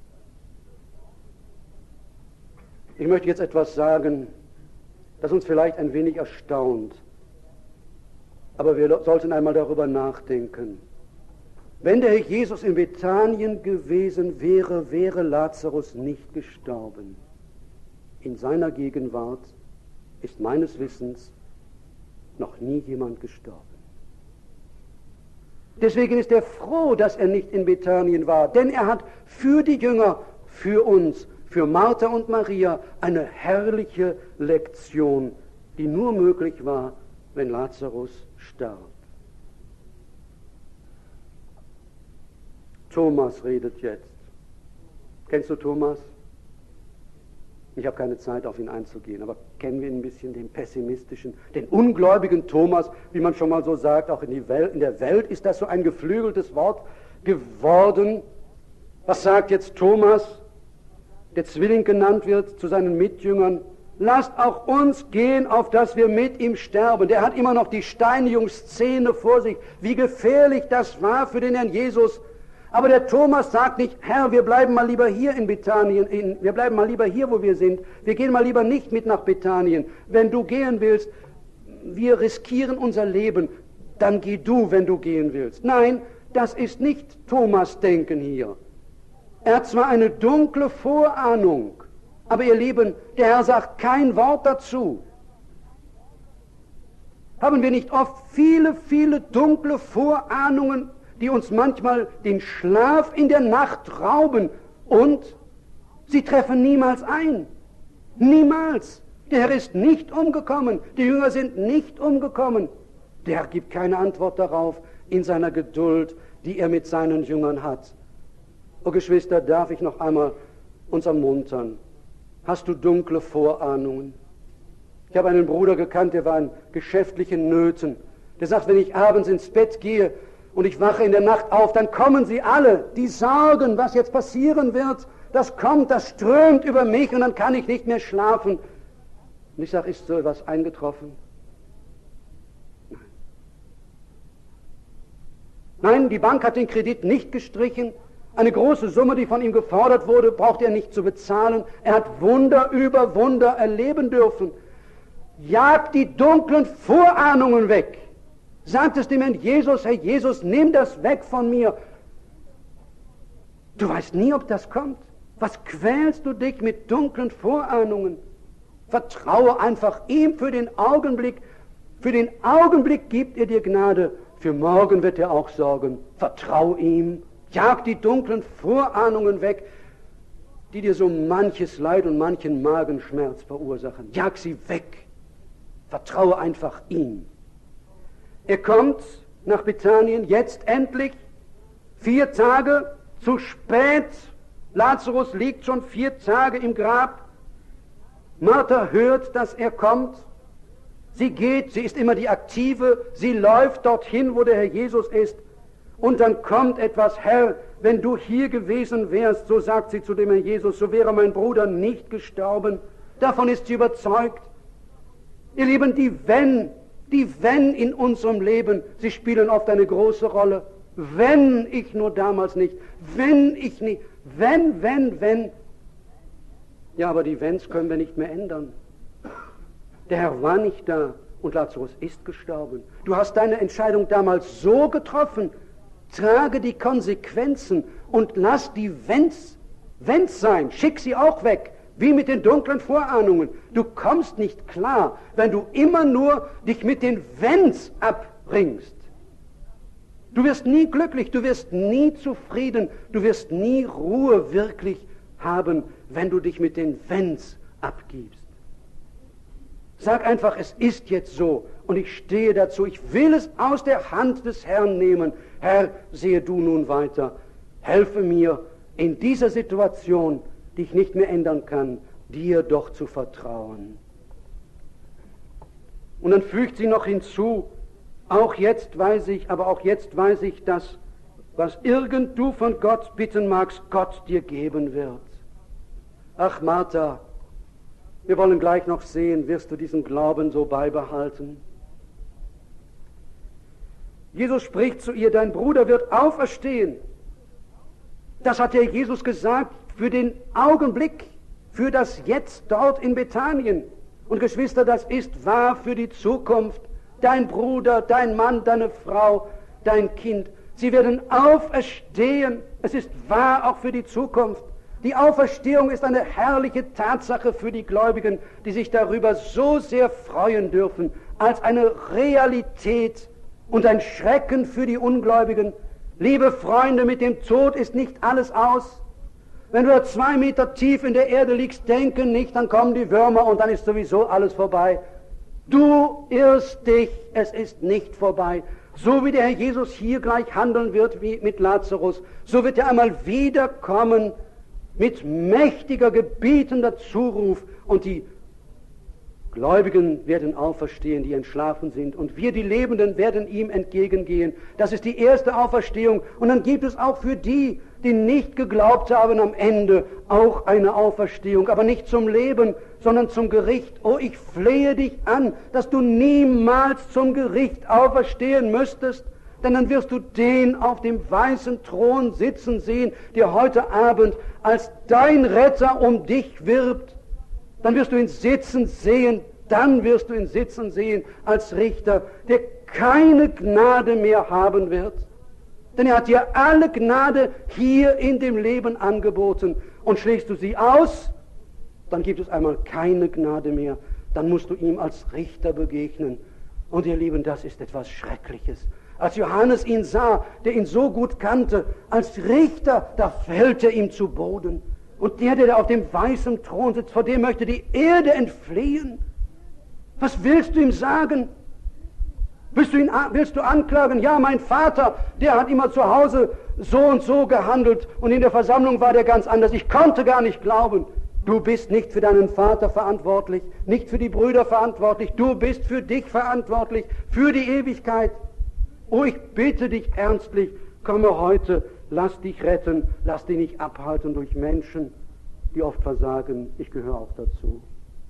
Ich möchte jetzt etwas sagen, das uns vielleicht ein wenig erstaunt. Aber wir sollten einmal darüber nachdenken. Wenn der Herr Jesus in Bethanien gewesen wäre, wäre Lazarus nicht gestorben. In seiner Gegenwart ist meines Wissens noch nie jemand gestorben. Deswegen ist er froh, dass er nicht in Bethanien war, denn er hat für die Jünger, für uns, für Martha und Maria eine herrliche Lektion, die nur möglich war, wenn Lazarus starb. Thomas redet jetzt. Kennst du Thomas? Ich habe keine Zeit, auf ihn einzugehen, aber kennen wir ihn ein bisschen, den pessimistischen, den ungläubigen Thomas, wie man schon mal so sagt, auch in, die Welt, in der Welt ist das so ein geflügeltes Wort geworden. Was sagt jetzt Thomas, der Zwilling genannt wird, zu seinen Mitjüngern? Lasst auch uns gehen, auf dass wir mit ihm sterben. Der hat immer noch die Steinigungsszene vor sich, wie gefährlich das war für den Herrn Jesus. Aber der Thomas sagt nicht, Herr, wir bleiben mal lieber hier in Bethanien, in, wir bleiben mal lieber hier, wo wir sind. Wir gehen mal lieber nicht mit nach Bethanien. Wenn du gehen willst, wir riskieren unser Leben, dann geh du, wenn du gehen willst. Nein, das ist nicht Thomas' Denken hier. Er hat zwar eine dunkle Vorahnung, aber ihr Lieben, der Herr sagt kein Wort dazu. Haben wir nicht oft viele, viele dunkle Vorahnungen, die uns manchmal den Schlaf in der Nacht rauben und sie treffen niemals ein. Niemals. Der Herr ist nicht umgekommen. Die Jünger sind nicht umgekommen. Der Herr gibt keine Antwort darauf in seiner Geduld, die er mit seinen Jüngern hat. Oh Geschwister, darf ich noch einmal uns ermuntern. Hast du dunkle Vorahnungen? Ich habe einen Bruder gekannt, der war in geschäftlichen Nöten. Der sagt, wenn ich abends ins Bett gehe, und ich wache in der Nacht auf, dann kommen sie alle, die Sorgen, was jetzt passieren wird, das kommt, das strömt über mich und dann kann ich nicht mehr schlafen. Und ich sage, ist so etwas eingetroffen? Nein. Nein, die Bank hat den Kredit nicht gestrichen. Eine große Summe, die von ihm gefordert wurde, braucht er nicht zu bezahlen. Er hat Wunder über Wunder erleben dürfen. Jagt die dunklen Vorahnungen weg. Sagt es dem Herrn Jesus, Herr Jesus, nimm das weg von mir. Du weißt nie, ob das kommt. Was quälst du dich mit dunklen Vorahnungen? Vertraue einfach ihm für den Augenblick. Für den Augenblick gibt er dir Gnade. Für morgen wird er auch sorgen. Vertrau ihm. Jag die dunklen Vorahnungen weg, die dir so manches Leid und manchen Magenschmerz verursachen. Jag sie weg. Vertraue einfach ihm. Er kommt nach Bethanien, jetzt endlich, vier Tage zu spät. Lazarus liegt schon vier Tage im Grab. Martha hört, dass er kommt. Sie geht, sie ist immer die Aktive, sie läuft dorthin, wo der Herr Jesus ist. Und dann kommt etwas, Herr, wenn du hier gewesen wärst, so sagt sie zu dem Herrn Jesus, so wäre mein Bruder nicht gestorben. Davon ist sie überzeugt. Ihr Lieben, die Wenn, Die Wenn in unserem Leben, sie spielen oft eine große Rolle. Wenn ich nur damals nicht, wenn ich nicht, wenn, wenn, wenn. Ja, aber die Wenns können wir nicht mehr ändern. Der Herr war nicht da und Lazarus ist gestorben. Du hast deine Entscheidung damals so getroffen. Trage die Konsequenzen und lass die Wenns, Wenns sein. Schick sie auch weg. Wie mit den dunklen Vorahnungen. Du kommst nicht klar, wenn du immer nur dich mit den Wenns abbringst. Du wirst nie glücklich, du wirst nie zufrieden, du wirst nie Ruhe wirklich haben, wenn du dich mit den Wenns abgibst. Sag einfach, es ist jetzt so und ich stehe dazu, ich will es aus der Hand des Herrn nehmen. Herr, sehe du nun weiter, helfe mir in dieser Situation, die ich nicht mehr ändern kann, dir doch zu vertrauen. Und dann fügt sie noch hinzu, auch jetzt weiß ich, aber auch jetzt weiß ich, dass was irgend du von Gott bitten magst, Gott dir geben wird. Ach Martha, wir wollen gleich noch sehen, wirst du diesen Glauben so beibehalten? Jesus spricht zu ihr, dein Bruder wird auferstehen. Das hat ja Jesus gesagt für den Augenblick, für das Jetzt dort in Bethanien. Und Geschwister, das ist wahr für die Zukunft. Dein Bruder, dein Mann, deine Frau, dein Kind, sie werden auferstehen. Es ist wahr auch für die Zukunft. Die Auferstehung ist eine herrliche Tatsache für die Gläubigen, die sich darüber so sehr freuen dürfen, als eine Realität und ein Schrecken für die Ungläubigen. Liebe Freunde, mit dem Tod ist nicht alles aus. Wenn du da zwei Meter tief in der Erde liegst, denke nicht, dann kommen die Würmer und dann ist sowieso alles vorbei. Du irrst dich, es ist nicht vorbei. So wie der Herr Jesus hier gleich handeln wird wie mit Lazarus, so wird er einmal wiederkommen mit mächtiger, gebietender Zuruf und die Gläubigen werden auferstehen, die entschlafen sind, und wir, die Lebenden, werden ihm entgegengehen. Das ist die erste Auferstehung. Und dann gibt es auch für die, die nicht geglaubt haben, am Ende auch eine Auferstehung, aber nicht zum Leben, sondern zum Gericht. Oh, ich flehe dich an, dass du niemals zum Gericht auferstehen müsstest, denn dann wirst du den auf dem weißen Thron sitzen sehen, der heute Abend als dein Retter um dich wirbt. Dann wirst du ihn sitzen sehen, dann wirst du ihn sitzen sehen als Richter, der keine Gnade mehr haben wird. Denn er hat dir alle Gnade hier in dem Leben angeboten. Und schlägst du sie aus, dann gibt es einmal keine Gnade mehr. Dann musst du ihm als Richter begegnen. Und ihr Lieben, das ist etwas Schreckliches. Als Johannes ihn sah, der ihn so gut kannte, als Richter, da fällt er ihm zu Boden. Und der, der da auf dem weißen Thron sitzt, vor dem möchte die Erde entfliehen. Was willst du ihm sagen? Willst du ihn, willst du anklagen? Ja, mein Vater, der hat immer zu Hause so und so gehandelt und in der Versammlung war der ganz anders. Ich konnte gar nicht glauben. Du bist nicht für deinen Vater verantwortlich, nicht für die Brüder verantwortlich. Du bist für dich verantwortlich, für die Ewigkeit. Oh, ich bitte dich ernstlich, komme heute, lass dich retten, lass dich nicht abhalten durch Menschen, die oft versagen. Ich gehöre auch dazu.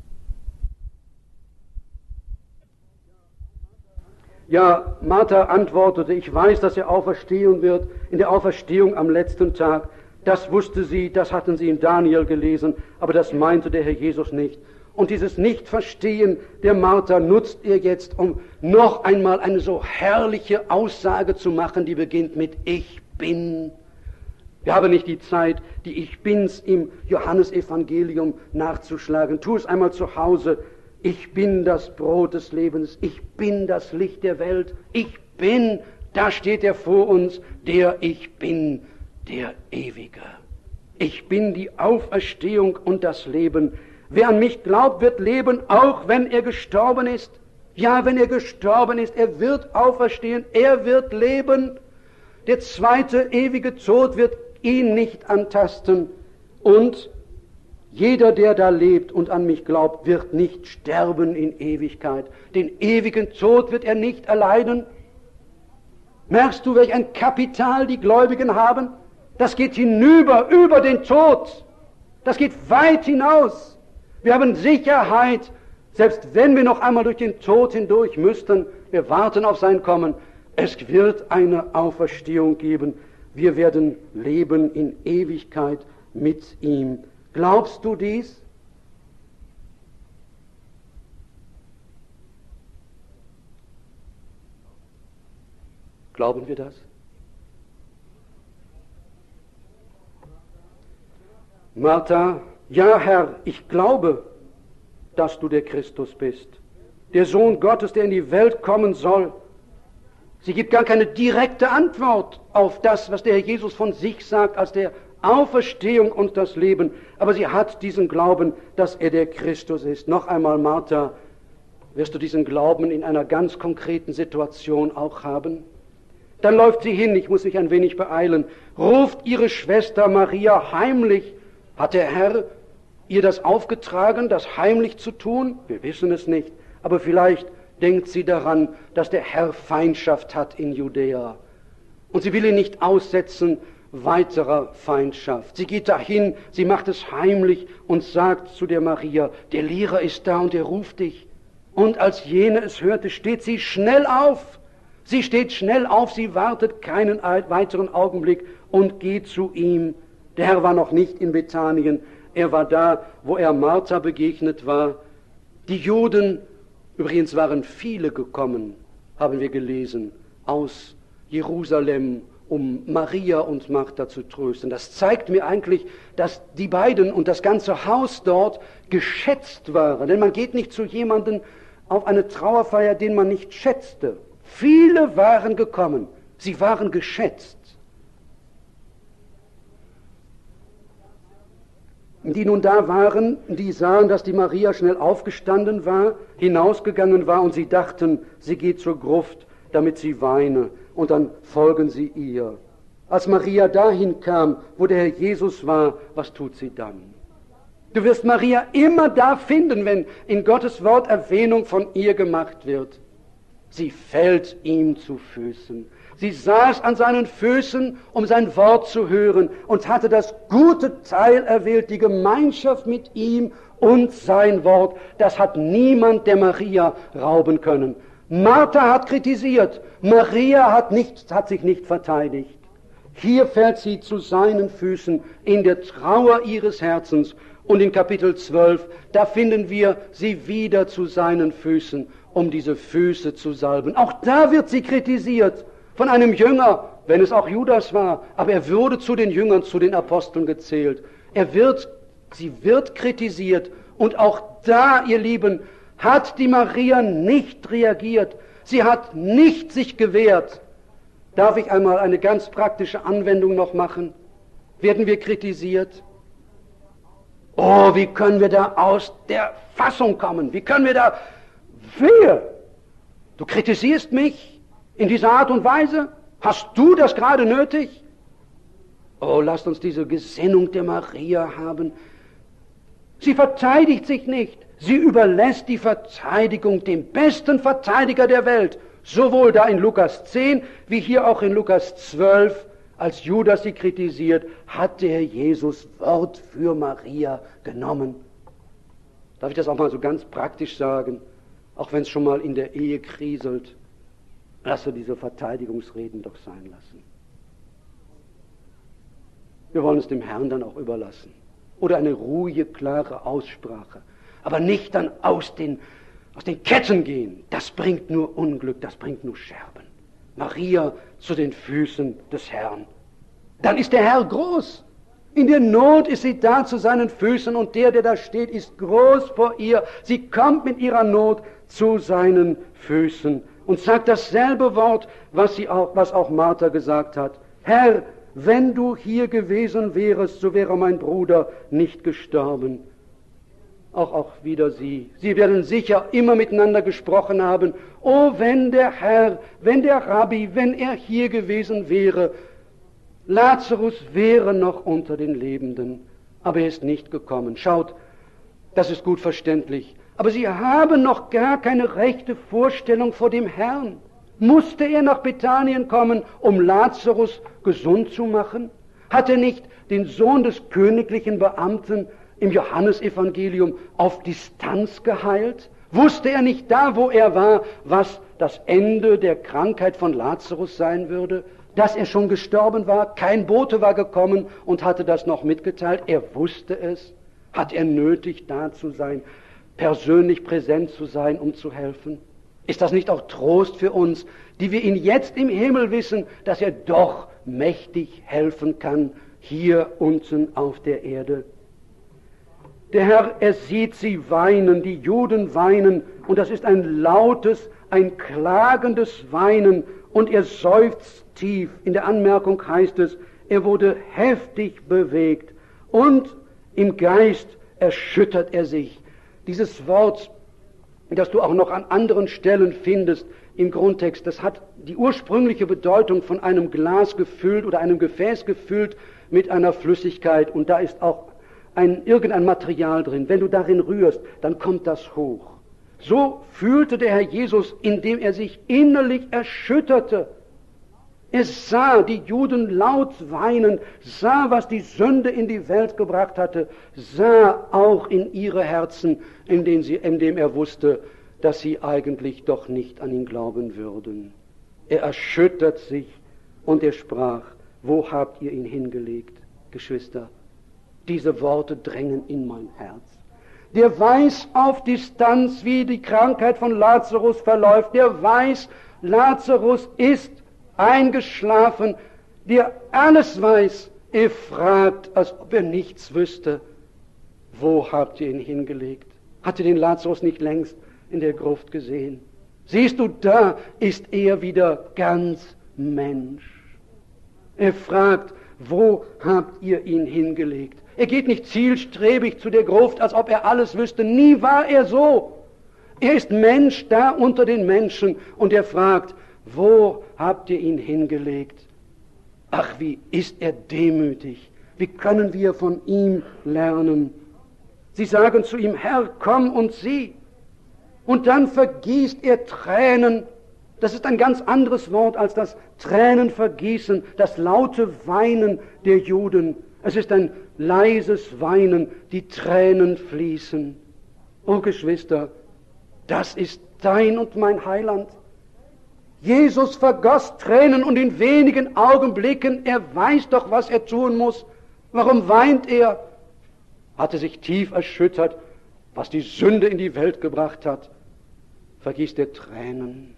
Ja, Martha antwortete, ich weiß, dass er auferstehen wird, in der Auferstehung am letzten Tag. Das wusste sie, das hatten sie in Daniel gelesen, aber das meinte der Herr Jesus nicht. Und dieses Nichtverstehen der Martha nutzt er jetzt, um noch einmal eine so herrliche Aussage zu machen, die beginnt mit Ich bin. Wir haben nicht die Zeit, die Ich Bins im Johannesevangelium nachzuschlagen. Tu es einmal zu Hause. Ich bin das Brot des Lebens. Ich bin das Licht der Welt. Ich bin, da steht er vor uns, der Ich bin, der Ewige. Ich bin die Auferstehung und das Leben. Wer an mich glaubt, wird leben, auch wenn er gestorben ist. Ja, wenn er gestorben ist, er wird auferstehen, er wird leben. Der zweite ewige Tod wird ihn nicht antasten. Und jeder, der da lebt und an mich glaubt, wird nicht sterben in Ewigkeit. Den ewigen Tod wird er nicht erleiden. Merkst du, welch ein Kapital die Gläubigen haben? Das geht hinüber, über den Tod. Das geht weit hinaus. Wir haben Sicherheit, selbst wenn wir noch einmal durch den Tod hindurch müssten, wir warten auf sein Kommen. Es wird eine Auferstehung geben. Wir werden leben in Ewigkeit mit ihm. Glaubst du dies? Glauben wir das? Martha, ja Herr, ich glaube, dass du der Christus bist, der Sohn Gottes, der in die Welt kommen soll. Sie gibt gar keine direkte Antwort auf das, was der Herr Jesus von sich sagt, als der Auferstehung und das Leben. Aber sie hat diesen Glauben, dass er der Christus ist. Noch einmal, Martha, wirst du diesen Glauben in einer ganz konkreten Situation auch haben? Dann läuft sie hin, ich muss mich ein wenig beeilen, ruft ihre Schwester Maria heimlich, hat der Herr ihr das aufgetragen, das heimlich zu tun? Wir wissen es nicht. Aber vielleicht denkt sie daran, dass der Herr Feindschaft hat in Judäa. Und sie will ihn nicht aussetzen weiterer Feindschaft. Sie geht dahin, sie macht es heimlich und sagt zu der Maria, der Lehrer ist da und er ruft dich. Und als jene es hörte, steht sie schnell auf. Sie steht schnell auf, sie wartet keinen weiteren Augenblick und geht zu ihm. Der Herr war noch nicht in Bethanien, er war da, wo er Martha begegnet war. Die Juden, übrigens waren viele gekommen, haben wir gelesen, aus Jerusalem, um Maria und Martha zu trösten. Das zeigt mir eigentlich, dass die beiden und das ganze Haus dort geschätzt waren. Denn man geht nicht zu jemandem auf eine Trauerfeier, den man nicht schätzte. Viele waren gekommen, sie waren geschätzt. Die nun da waren, die sahen, dass die Maria schnell aufgestanden war, hinausgegangen war und sie dachten, sie geht zur Gruft, damit sie weine. Und dann folgen sie ihr. Als Maria dahin kam, wo der Herr Jesus war, was tut sie dann? Du wirst Maria immer da finden, wenn in Gottes Wort Erwähnung von ihr gemacht wird. Sie fällt ihm zu Füßen. Sie saß an seinen Füßen, um sein Wort zu hören und hatte das gute Teil erwählt, die Gemeinschaft mit ihm und sein Wort. Das hat niemand der Maria rauben können. Martha hat kritisiert, Maria hat, nicht, hat sich nicht verteidigt. Hier fällt sie zu seinen Füßen in der Trauer ihres Herzens. Und in Kapitel zwölf, da finden wir sie wieder zu seinen Füßen, um diese Füße zu salben. Auch da wird sie kritisiert von einem Jünger, wenn es auch Judas war, aber er wurde zu den Jüngern, zu den Aposteln gezählt. Er wird, sie wird kritisiert und auch da, ihr Lieben, hat die Maria nicht reagiert. Sie hat nicht sich gewehrt. Darf ich einmal eine ganz praktische Anwendung noch machen? Werden wir kritisiert? Oh, wie können wir da aus der Fassung kommen? Wie können wir da... Wehe! Du kritisierst mich in dieser Art und Weise? Hast du das gerade nötig? Oh, lasst uns diese Gesinnung der Maria haben. Sie verteidigt sich nicht. Sie überlässt die Verteidigung dem besten Verteidiger der Welt, sowohl da in Lukas zehn, wie hier auch in Lukas zwölf, als Judas sie kritisiert, hat der Herr Jesus Wort für Maria genommen. Darf ich das auch mal so ganz praktisch sagen, auch wenn es schon mal in der Ehe kriselt, lass du diese Verteidigungsreden doch sein lassen. Wir wollen es dem Herrn dann auch überlassen. Oder eine ruhige, klare Aussprache. Aber nicht dann aus den, aus den Ketten gehen. Das bringt nur Unglück, das bringt nur Scherben. Maria zu den Füßen des Herrn. Dann ist der Herr groß. In der Not ist sie da zu seinen Füßen und der, der da steht, ist groß vor ihr. Sie kommt mit ihrer Not zu seinen Füßen und sagt dasselbe Wort, was, sie auch, was auch Martha gesagt hat. Herr, wenn du hier gewesen wärest, so wäre mein Bruder nicht gestorben. Auch, auch wieder sie. Sie werden sicher immer miteinander gesprochen haben. Oh, wenn der Herr, wenn der Rabbi, wenn er hier gewesen wäre, Lazarus wäre noch unter den Lebenden. Aber er ist nicht gekommen. Schaut, das ist gut verständlich. Aber sie haben noch gar keine rechte Vorstellung vor dem Herrn. Musste er nach Bethanien kommen, um Lazarus gesund zu machen? Hat er nicht den Sohn des königlichen Beamten im Johannesevangelium auf Distanz geheilt? Wusste er nicht da, wo er war, was das Ende der Krankheit von Lazarus sein würde? Dass er schon gestorben war, kein Bote war gekommen und hatte das noch mitgeteilt. Er wusste es. Hat er nötig, da zu sein, persönlich präsent zu sein, um zu helfen? Ist das nicht auch Trost für uns, die wir ihn jetzt im Himmel wissen, dass er doch mächtig helfen kann, hier unten auf der Erde? Der Herr, er sieht sie weinen, die Juden weinen, und das ist ein lautes, ein klagendes Weinen, und er seufzt tief. In der Anmerkung heißt es, er wurde heftig bewegt, und im Geist erschüttert er sich. Dieses Wort, das du auch noch an anderen Stellen findest im Grundtext, das hat die ursprüngliche Bedeutung von einem Glas gefüllt oder einem Gefäß gefüllt mit einer Flüssigkeit, und da ist auch ein, irgendein Material drin. Wenn du darin rührst, dann kommt das hoch. So fühlte der Herr Jesus, indem er sich innerlich erschütterte. Er sah die Juden laut weinen, sah, was die Sünde in die Welt gebracht hatte, sah auch in ihre Herzen, indem, sie, indem er wusste, dass sie eigentlich doch nicht an ihn glauben würden. Er erschüttert sich und er sprach, wo habt ihr ihn hingelegt, Geschwister? Diese Worte drängen in mein Herz. Der weiß auf Distanz, wie die Krankheit von Lazarus verläuft. Der weiß, Lazarus ist eingeschlafen. Der alles weiß, er fragt, als ob er nichts wüsste. Wo habt ihr ihn hingelegt? Hat ihr den Lazarus nicht längst in der Gruft gesehen? Siehst du, da ist er wieder ganz Mensch. Er fragt, wo habt ihr ihn hingelegt? Er geht nicht zielstrebig zu der Gruft, als ob er alles wüsste. Nie war er so. Er ist Mensch da unter den Menschen und er fragt, wo habt ihr ihn hingelegt? Ach, wie ist er demütig. Wie können wir von ihm lernen? Sie sagen zu ihm, Herr, komm und sieh. Und dann vergießt er Tränen. Das ist ein ganz anderes Wort als das Tränenvergießen, das laute Weinen der Juden. Es ist ein leises Weinen, die Tränen fließen. Oh Geschwister, das ist dein und mein Heiland. Jesus vergoss Tränen und in wenigen Augenblicken, er weiß doch, was er tun muss. Warum weint er? Hatte sich tief erschüttert, was die Sünde in die Welt gebracht hat. Vergießt er Tränen.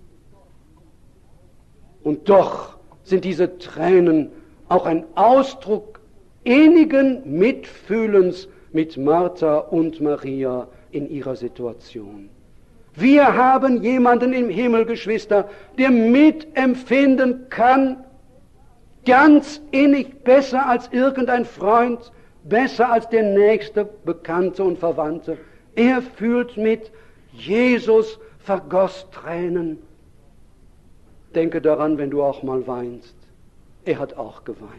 Und doch sind diese Tränen auch ein Ausdruck innigen Mitfühlens mit Martha und Maria in ihrer Situation. Wir haben jemanden im Himmel, Geschwister, der mitempfinden kann, ganz innig, besser als irgendein Freund, besser als der nächste Bekannte und Verwandte. Er fühlt mit, Jesus vergoss Tränen. Denke daran, wenn du auch mal weinst. Er hat auch geweint.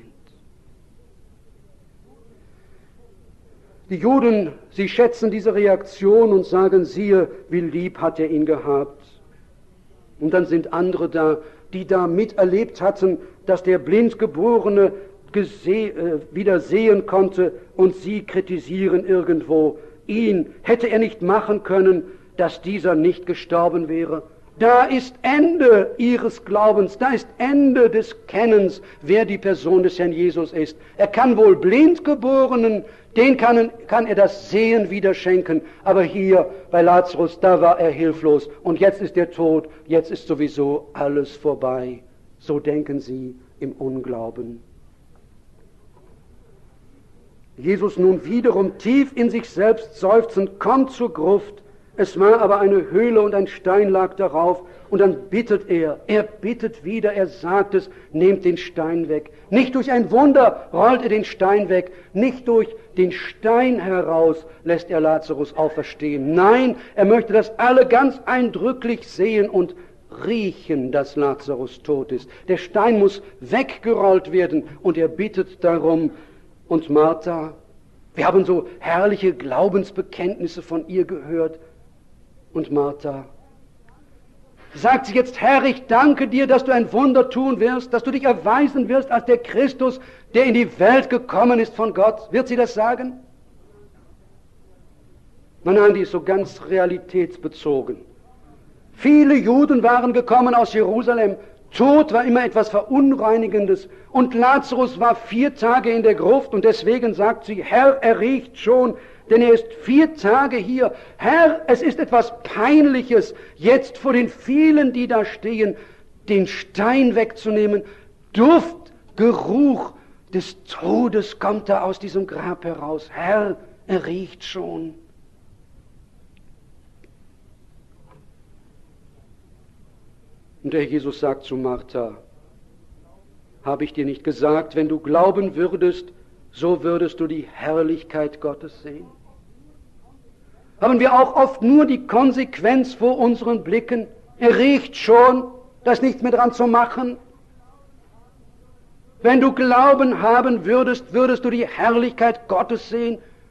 Die Juden, sie schätzen diese Reaktion und sagen, siehe, wie lieb hat er ihn gehabt. Und dann sind andere da, die da miterlebt hatten, dass der Blindgeborene gese- äh, wieder sehen konnte und sie kritisieren irgendwo. Ihn hätte er nicht machen können, dass dieser nicht gestorben wäre. Da ist Ende ihres Glaubens, da ist Ende des Kennens, wer die Person des Herrn Jesus ist. Er kann wohl Blindgeborenen, den kann, kann er das Sehen wieder schenken, aber hier bei Lazarus, da war er hilflos und jetzt ist er tot, jetzt ist sowieso alles vorbei. So denken sie im Unglauben. Jesus nun wiederum tief in sich selbst seufzend, kommt zur Gruft. Es war aber eine Höhle und ein Stein lag darauf. Und dann bittet er, er bittet wieder, er sagt es, nehmt den Stein weg. Nicht durch ein Wunder rollt er den Stein weg, nicht durch den Stein heraus lässt er Lazarus auferstehen. Nein, er möchte, dass alle ganz eindrücklich sehen und riechen, dass Lazarus tot ist. Der Stein muss weggerollt werden und er bittet darum. Und Martha, wir haben so herrliche Glaubensbekenntnisse von ihr gehört. Und Martha sagt sie jetzt, Herr, ich danke dir, dass du ein Wunder tun wirst, dass du dich erweisen wirst als der Christus, der in die Welt gekommen ist von Gott. Wird sie das sagen? Nein, nein, die ist so ganz realitätsbezogen. Viele Juden waren gekommen aus Jerusalem. Tod war immer etwas Verunreinigendes. Und Lazarus war vier Tage in der Gruft und deswegen sagt sie, Herr, er riecht schon, denn er ist vier Tage hier. Herr, es ist etwas Peinliches, jetzt vor den vielen, die da stehen, den Stein wegzunehmen. Duft, Geruch des Todes kommt da aus diesem Grab heraus. Herr, er riecht schon. Und der Jesus sagt zu Martha, habe ich dir nicht gesagt, wenn du glauben würdest, so würdest du die Herrlichkeit Gottes sehen. Haben wir auch oft nur die Konsequenz vor unseren Blicken? Er riecht schon, da ist nichts mehr dran zu machen. Wenn du Glauben haben würdest, würdest du die Herrlichkeit Gottes sehen.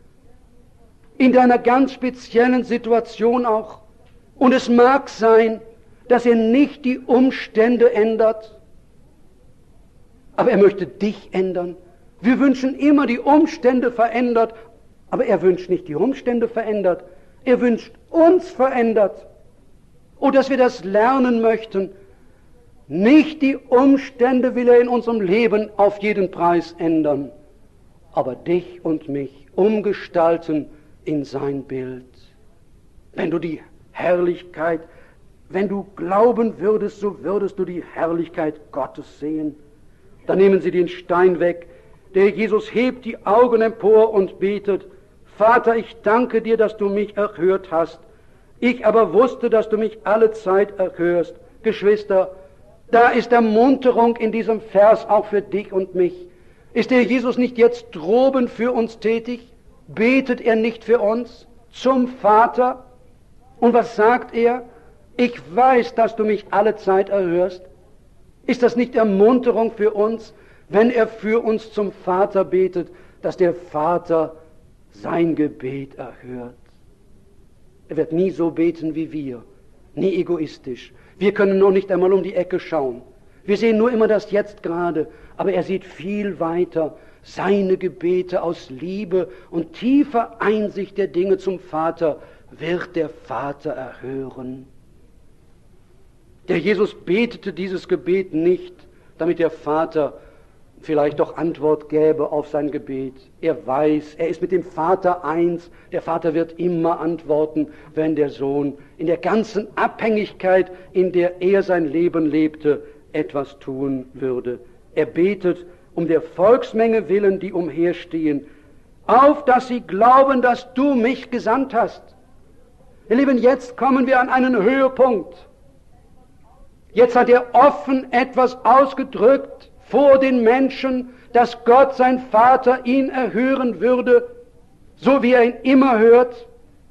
in deiner ganz speziellen Situation auch. Und es mag sein, dass er nicht die Umstände ändert, aber er möchte dich ändern. Wir wünschen immer die Umstände verändert, aber er wünscht nicht die Umstände verändert, er wünscht uns verändert. Oh, dass wir das lernen möchten. Nicht die Umstände will er in unserem Leben auf jeden Preis ändern, aber dich und mich umgestalten in sein Bild. Wenn du die Herrlichkeit, wenn du glauben würdest, so würdest du die Herrlichkeit Gottes sehen. Dann nehmen sie den Stein weg. Der Jesus hebt die Augen empor und betet: Vater, ich danke dir, dass du mich erhört hast. Ich aber wusste, dass du mich alle Zeit erhörst. Geschwister, da ist Ermunterung in diesem Vers auch für dich und mich. Ist der Jesus nicht jetzt droben für uns tätig? Betet er nicht für uns zum Vater? Und was sagt er? Ich weiß, dass du mich alle Zeit erhörst. Ist das nicht Ermunterung für uns, wenn er für uns zum Vater betet, dass der Vater sein Gebet erhört? Er wird nie so beten wie wir, nie egoistisch. Wir können noch nicht einmal um die Ecke schauen. Wir sehen nur immer das Jetzt gerade, aber er sieht viel weiter. Seine Gebete aus Liebe und tiefer Einsicht der Dinge zum Vater wird der Vater erhören. Der Jesus betete dieses Gebet nicht, damit der Vater vielleicht doch Antwort gäbe auf sein Gebet. Er weiß, er ist mit dem Vater eins. Der Vater wird immer antworten, wenn der Sohn in der ganzen Abhängigkeit, in der er sein Leben lebte, etwas tun würde. Er betet um der Volksmenge willen, die umherstehen, auf dass sie glauben, dass du mich gesandt hast. Ihr Lieben, jetzt kommen wir an einen Höhepunkt. Jetzt hat er offen etwas ausgedrückt vor den Menschen, dass Gott, sein Vater, ihn erhören würde, so wie er ihn immer hört.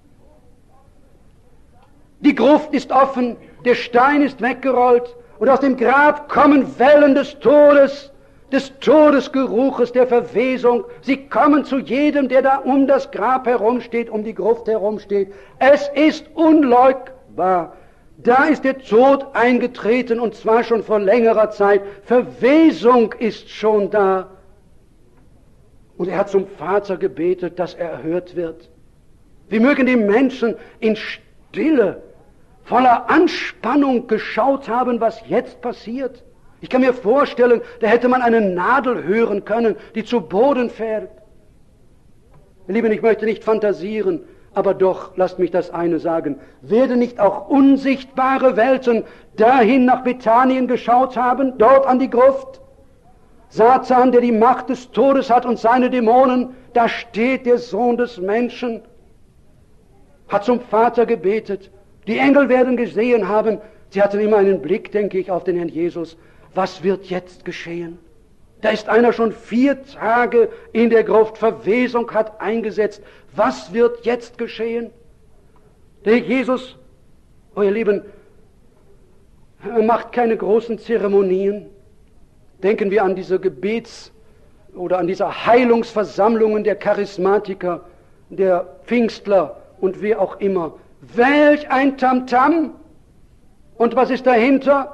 Die Gruft ist offen, der Stein ist weggerollt und aus dem Grab kommen Wellen des Todes, des Todesgeruches, der Verwesung. Sie kommen zu jedem, der da um das Grab herumsteht, um die Gruft herumsteht. Es ist unleugbar. Da ist der Tod eingetreten, und zwar schon vor längerer Zeit. Verwesung ist schon da. Und er hat zum Vater gebetet, dass er erhört wird. Wie mögen die Menschen in Stille, voller Anspannung geschaut haben, was jetzt passiert. Ich kann mir vorstellen, da hätte man eine Nadel hören können, die zu Boden fällt. Ihr Lieben, ich möchte nicht fantasieren, aber doch, lasst mich das eine sagen: Werden nicht auch unsichtbare Welten dahin nach Bethanien geschaut haben, dort an die Gruft? Satan, der die Macht des Todes hat und seine Dämonen, da steht der Sohn des Menschen, hat zum Vater gebetet. Die Engel werden gesehen haben, sie hatten immer einen Blick, denke ich, auf den Herrn Jesus. Was wird jetzt geschehen? Da ist einer schon vier Tage in der Gruft, Verwesung hat eingesetzt. Was wird jetzt geschehen? Der Jesus, oh ihr Lieben, er macht keine großen Zeremonien. Denken wir an diese Gebets- oder an diese Heilungsversammlungen der Charismatiker, der Pfingstler und wer auch immer. Welch ein Tamtam! Und was ist dahinter?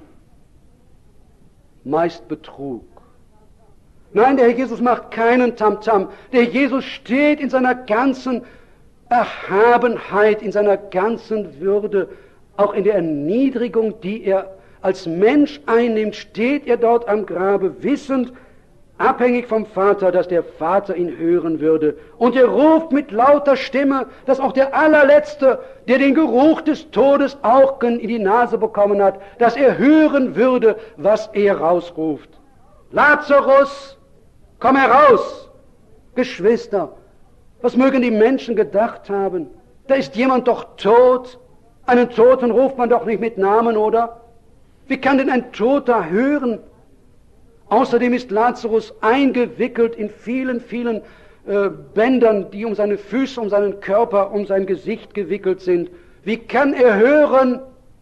Meist Betrug. Nein, der Herr Jesus macht keinen Tamtam. Der Herr Jesus steht in seiner ganzen Erhabenheit, in seiner ganzen Würde, auch in der Erniedrigung, die er als Mensch einnimmt, steht er dort am Grabe, wissend, abhängig vom Vater, dass der Vater ihn hören würde. Und er ruft mit lauter Stimme, dass auch der Allerletzte, der den Geruch des Todes auch in die Nase bekommen hat, dass er hören würde, was er rausruft. Lazarus, komm heraus! Geschwister, was mögen die Menschen gedacht haben? Da ist jemand doch tot. Einen Toten ruft man doch nicht mit Namen, oder? Wie kann denn ein Toter hören? Außerdem ist Lazarus eingewickelt in vielen, vielen äh, Bändern, die um seine Füße, um seinen Körper, um sein Gesicht gewickelt sind. Wie kann er hören?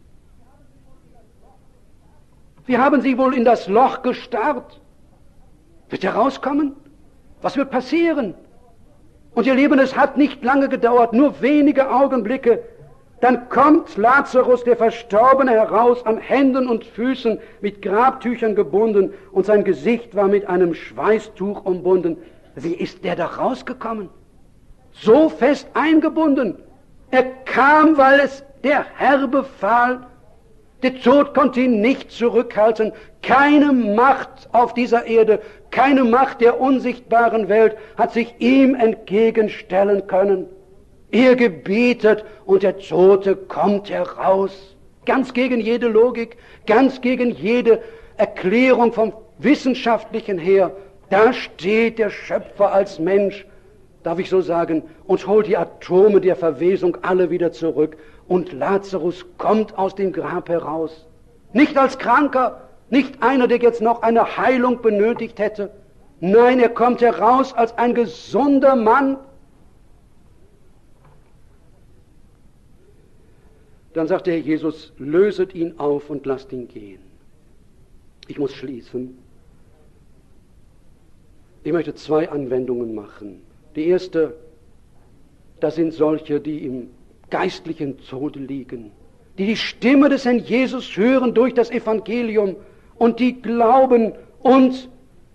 Wie haben sie wohl in das Loch gestarrt? Wird er rauskommen? Was wird passieren? Und ihr Lieben, es hat nicht lange gedauert, nur wenige Augenblicke. Dann kommt Lazarus, der Verstorbene, heraus, an Händen und Füßen mit Grabtüchern gebunden, und sein Gesicht war mit einem Schweißtuch umbunden. Wie ist der da rausgekommen? So fest eingebunden. Er kam, weil es der Herr befahl. Der Tod konnte ihn nicht zurückhalten. Keine Macht auf dieser Erde, keine Macht der unsichtbaren Welt hat sich ihm entgegenstellen können. Er gebietet und der Tote kommt heraus. Ganz gegen jede Logik, ganz gegen jede Erklärung vom Wissenschaftlichen her. Da steht der Schöpfer als Mensch, darf ich so sagen, und holt die Atome der Verwesung alle wieder zurück. Und Lazarus kommt aus dem Grab heraus. Nicht als Kranker, nicht einer, der jetzt noch eine Heilung benötigt hätte. Nein, er kommt heraus als ein gesunder Mann. Dann sagt der Herr Jesus, löset ihn auf und lasst ihn gehen. Ich muss schließen. Ich möchte zwei Anwendungen machen. Die erste, das sind solche, die im geistlichen Tode liegen, die die Stimme des Herrn Jesus hören durch das Evangelium und die glauben und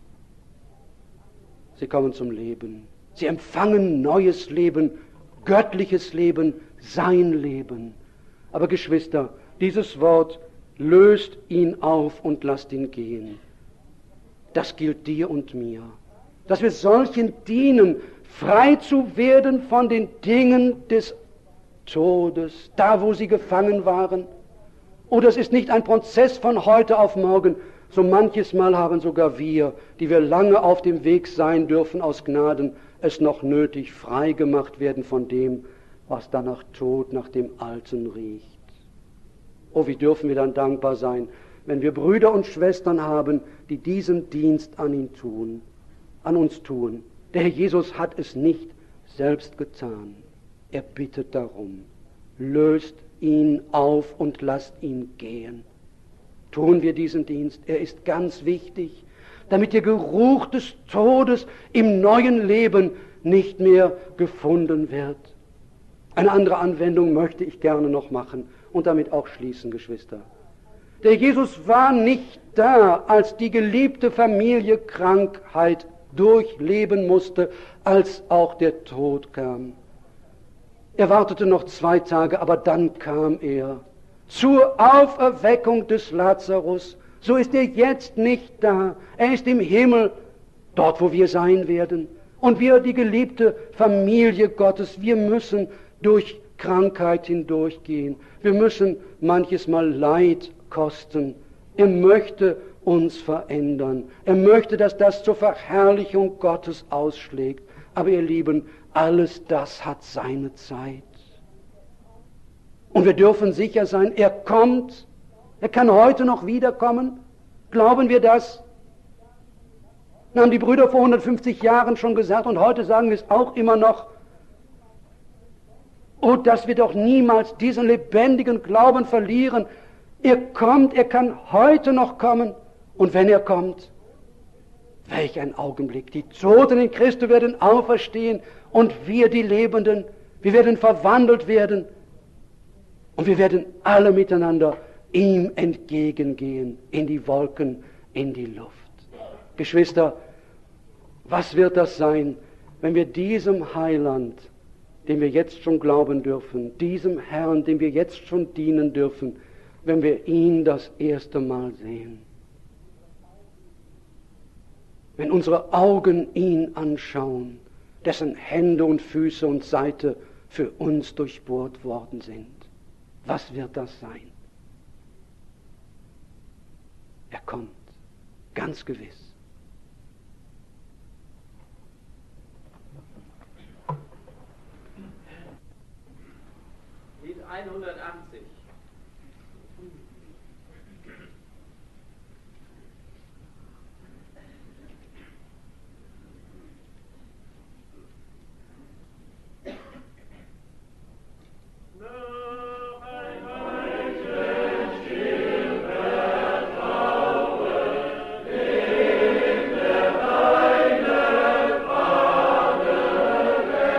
sie kommen zum Leben. Sie empfangen neues Leben, göttliches Leben, sein Leben. Aber Geschwister, dieses Wort löst ihn auf und lasst ihn gehen. Das gilt dir und mir, dass wir solchen dienen, frei zu werden von den Dingen des Todes, da wo sie gefangen waren. Oder es ist nicht ein Prozess von heute auf morgen. So manches Mal haben sogar wir, die wir lange auf dem Weg sein dürfen aus Gnaden, es noch nötig, frei gemacht werden von dem, was dann nach Tod, nach dem Alten riecht. Oh, wie dürfen wir dann dankbar sein, wenn wir Brüder und Schwestern haben, die diesen Dienst an ihn tun, an uns tun. Der Herr Jesus hat es nicht selbst getan. Er bittet darum, löst ihn auf und lasst ihn gehen. Tun wir diesen Dienst, er ist ganz wichtig, damit der Geruch des Todes im neuen Leben nicht mehr gefunden wird. Eine andere Anwendung möchte ich gerne noch machen und damit auch schließen, Geschwister. Der Jesus war nicht da, als die geliebte Familie Krankheit durchleben musste, als auch der Tod kam. Er wartete noch zwei Tage, aber dann kam er. Zur Auferweckung des Lazarus. So ist er jetzt nicht da. Er ist im Himmel, dort wo wir sein werden. Und wir, die geliebte Familie Gottes, wir müssen durch Krankheit hindurchgehen. Wir müssen manches Mal Leid kosten. Er möchte uns verändern. Er möchte, dass das zur Verherrlichung Gottes ausschlägt. Aber ihr Lieben, alles das hat seine Zeit. Und wir dürfen sicher sein, er kommt. Er kann heute noch wiederkommen. Glauben wir das? Das haben die Brüder vor hundertfünfzig Jahren schon gesagt und heute sagen wir es auch immer noch. Oh, dass wir doch niemals diesen lebendigen Glauben verlieren. Er kommt, er kann heute noch kommen. Und wenn er kommt, welch ein Augenblick. Die Toten in Christus werden auferstehen und wir, die Lebenden, wir werden verwandelt werden und wir werden alle miteinander ihm entgegengehen, in die Wolken, in die Luft. Geschwister, was wird das sein, wenn wir diesem Heiland, dem wir jetzt schon glauben dürfen, diesem Herrn, dem wir jetzt schon dienen dürfen, wenn wir ihn das erste Mal sehen? Wenn unsere Augen ihn anschauen, dessen Hände und Füße und Seite für uns durchbohrt worden sind. Was wird das sein? Er kommt, ganz gewiss. Lied hundertachtzig. Amen.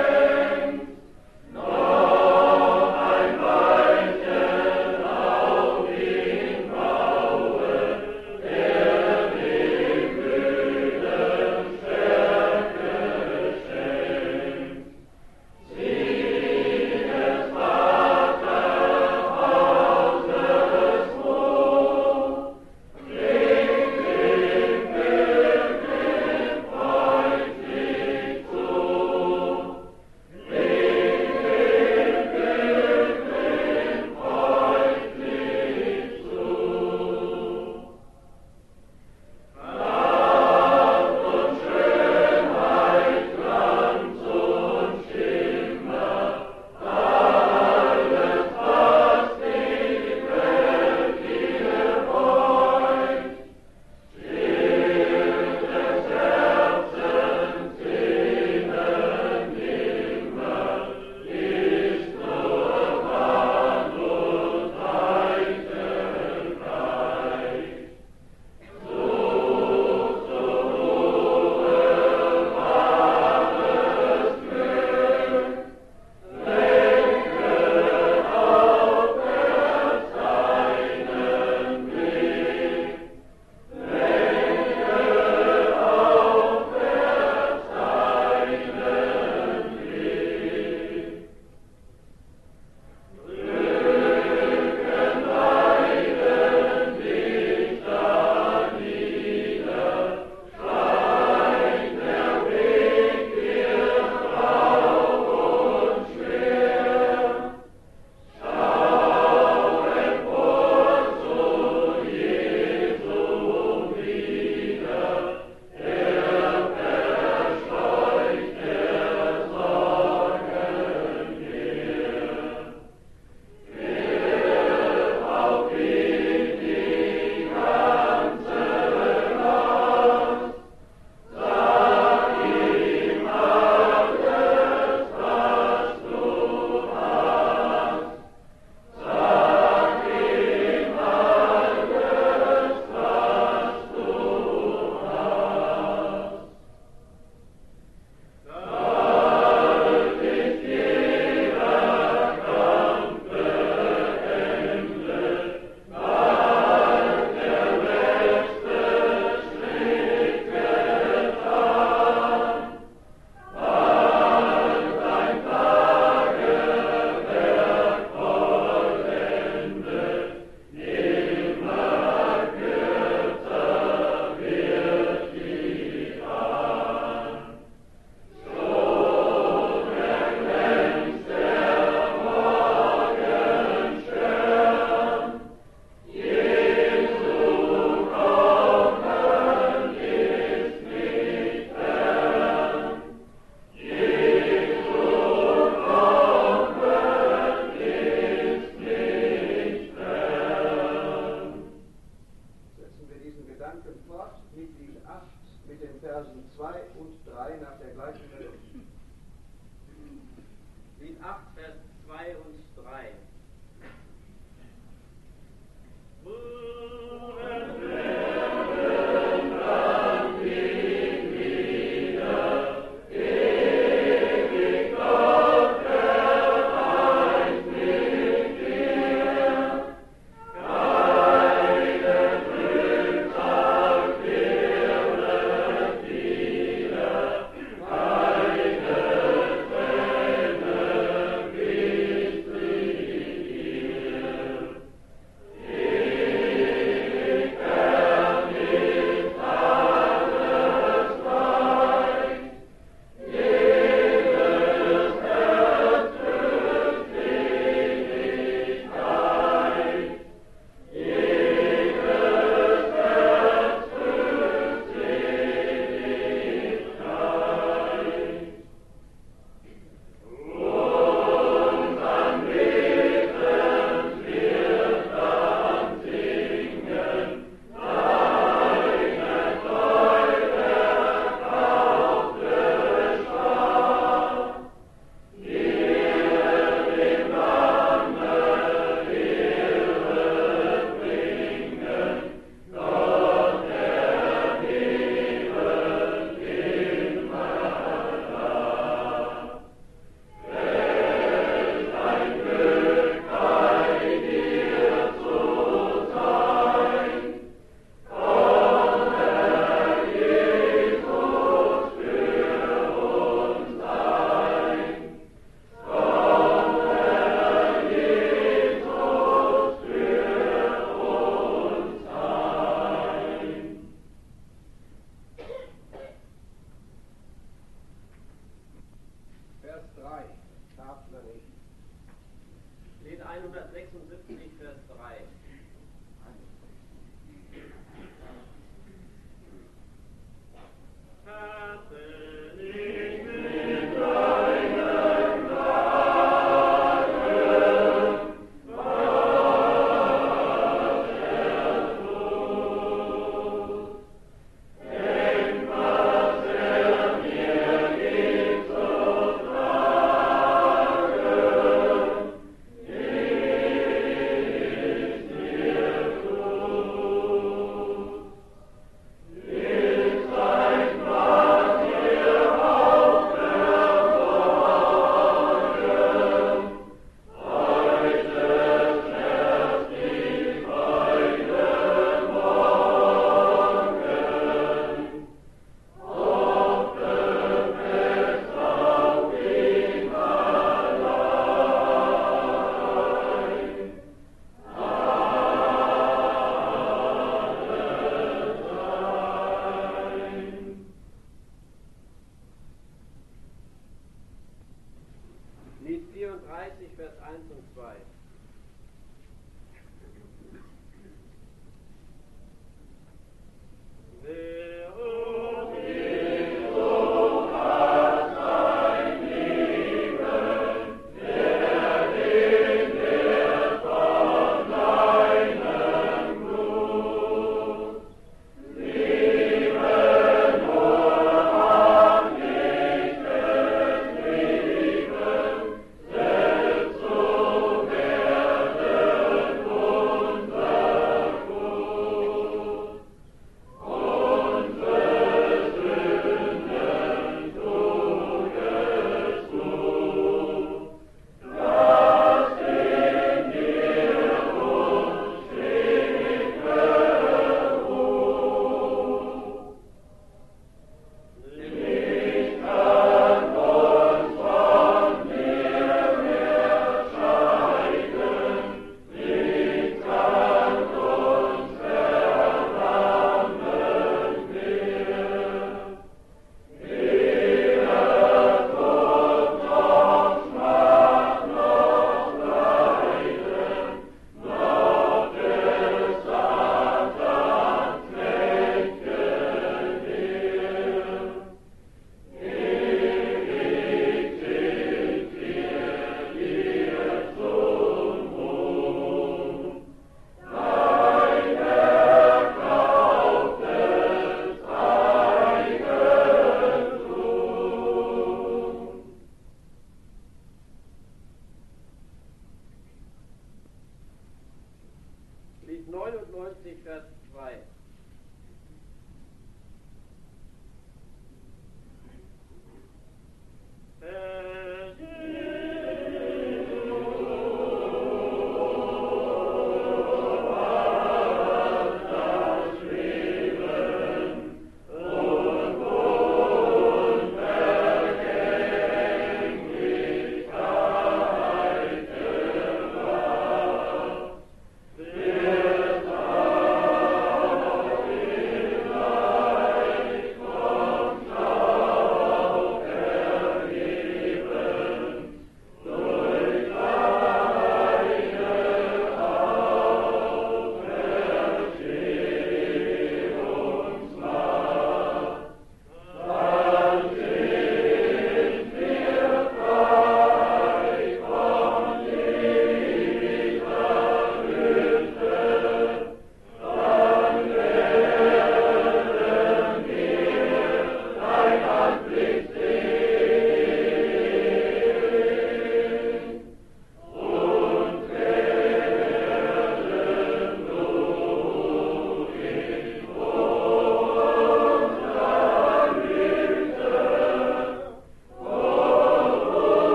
drei. Lied hundertsechsundsiebzig, Vers drei. Amen. neunundneunzig, Vers zwei.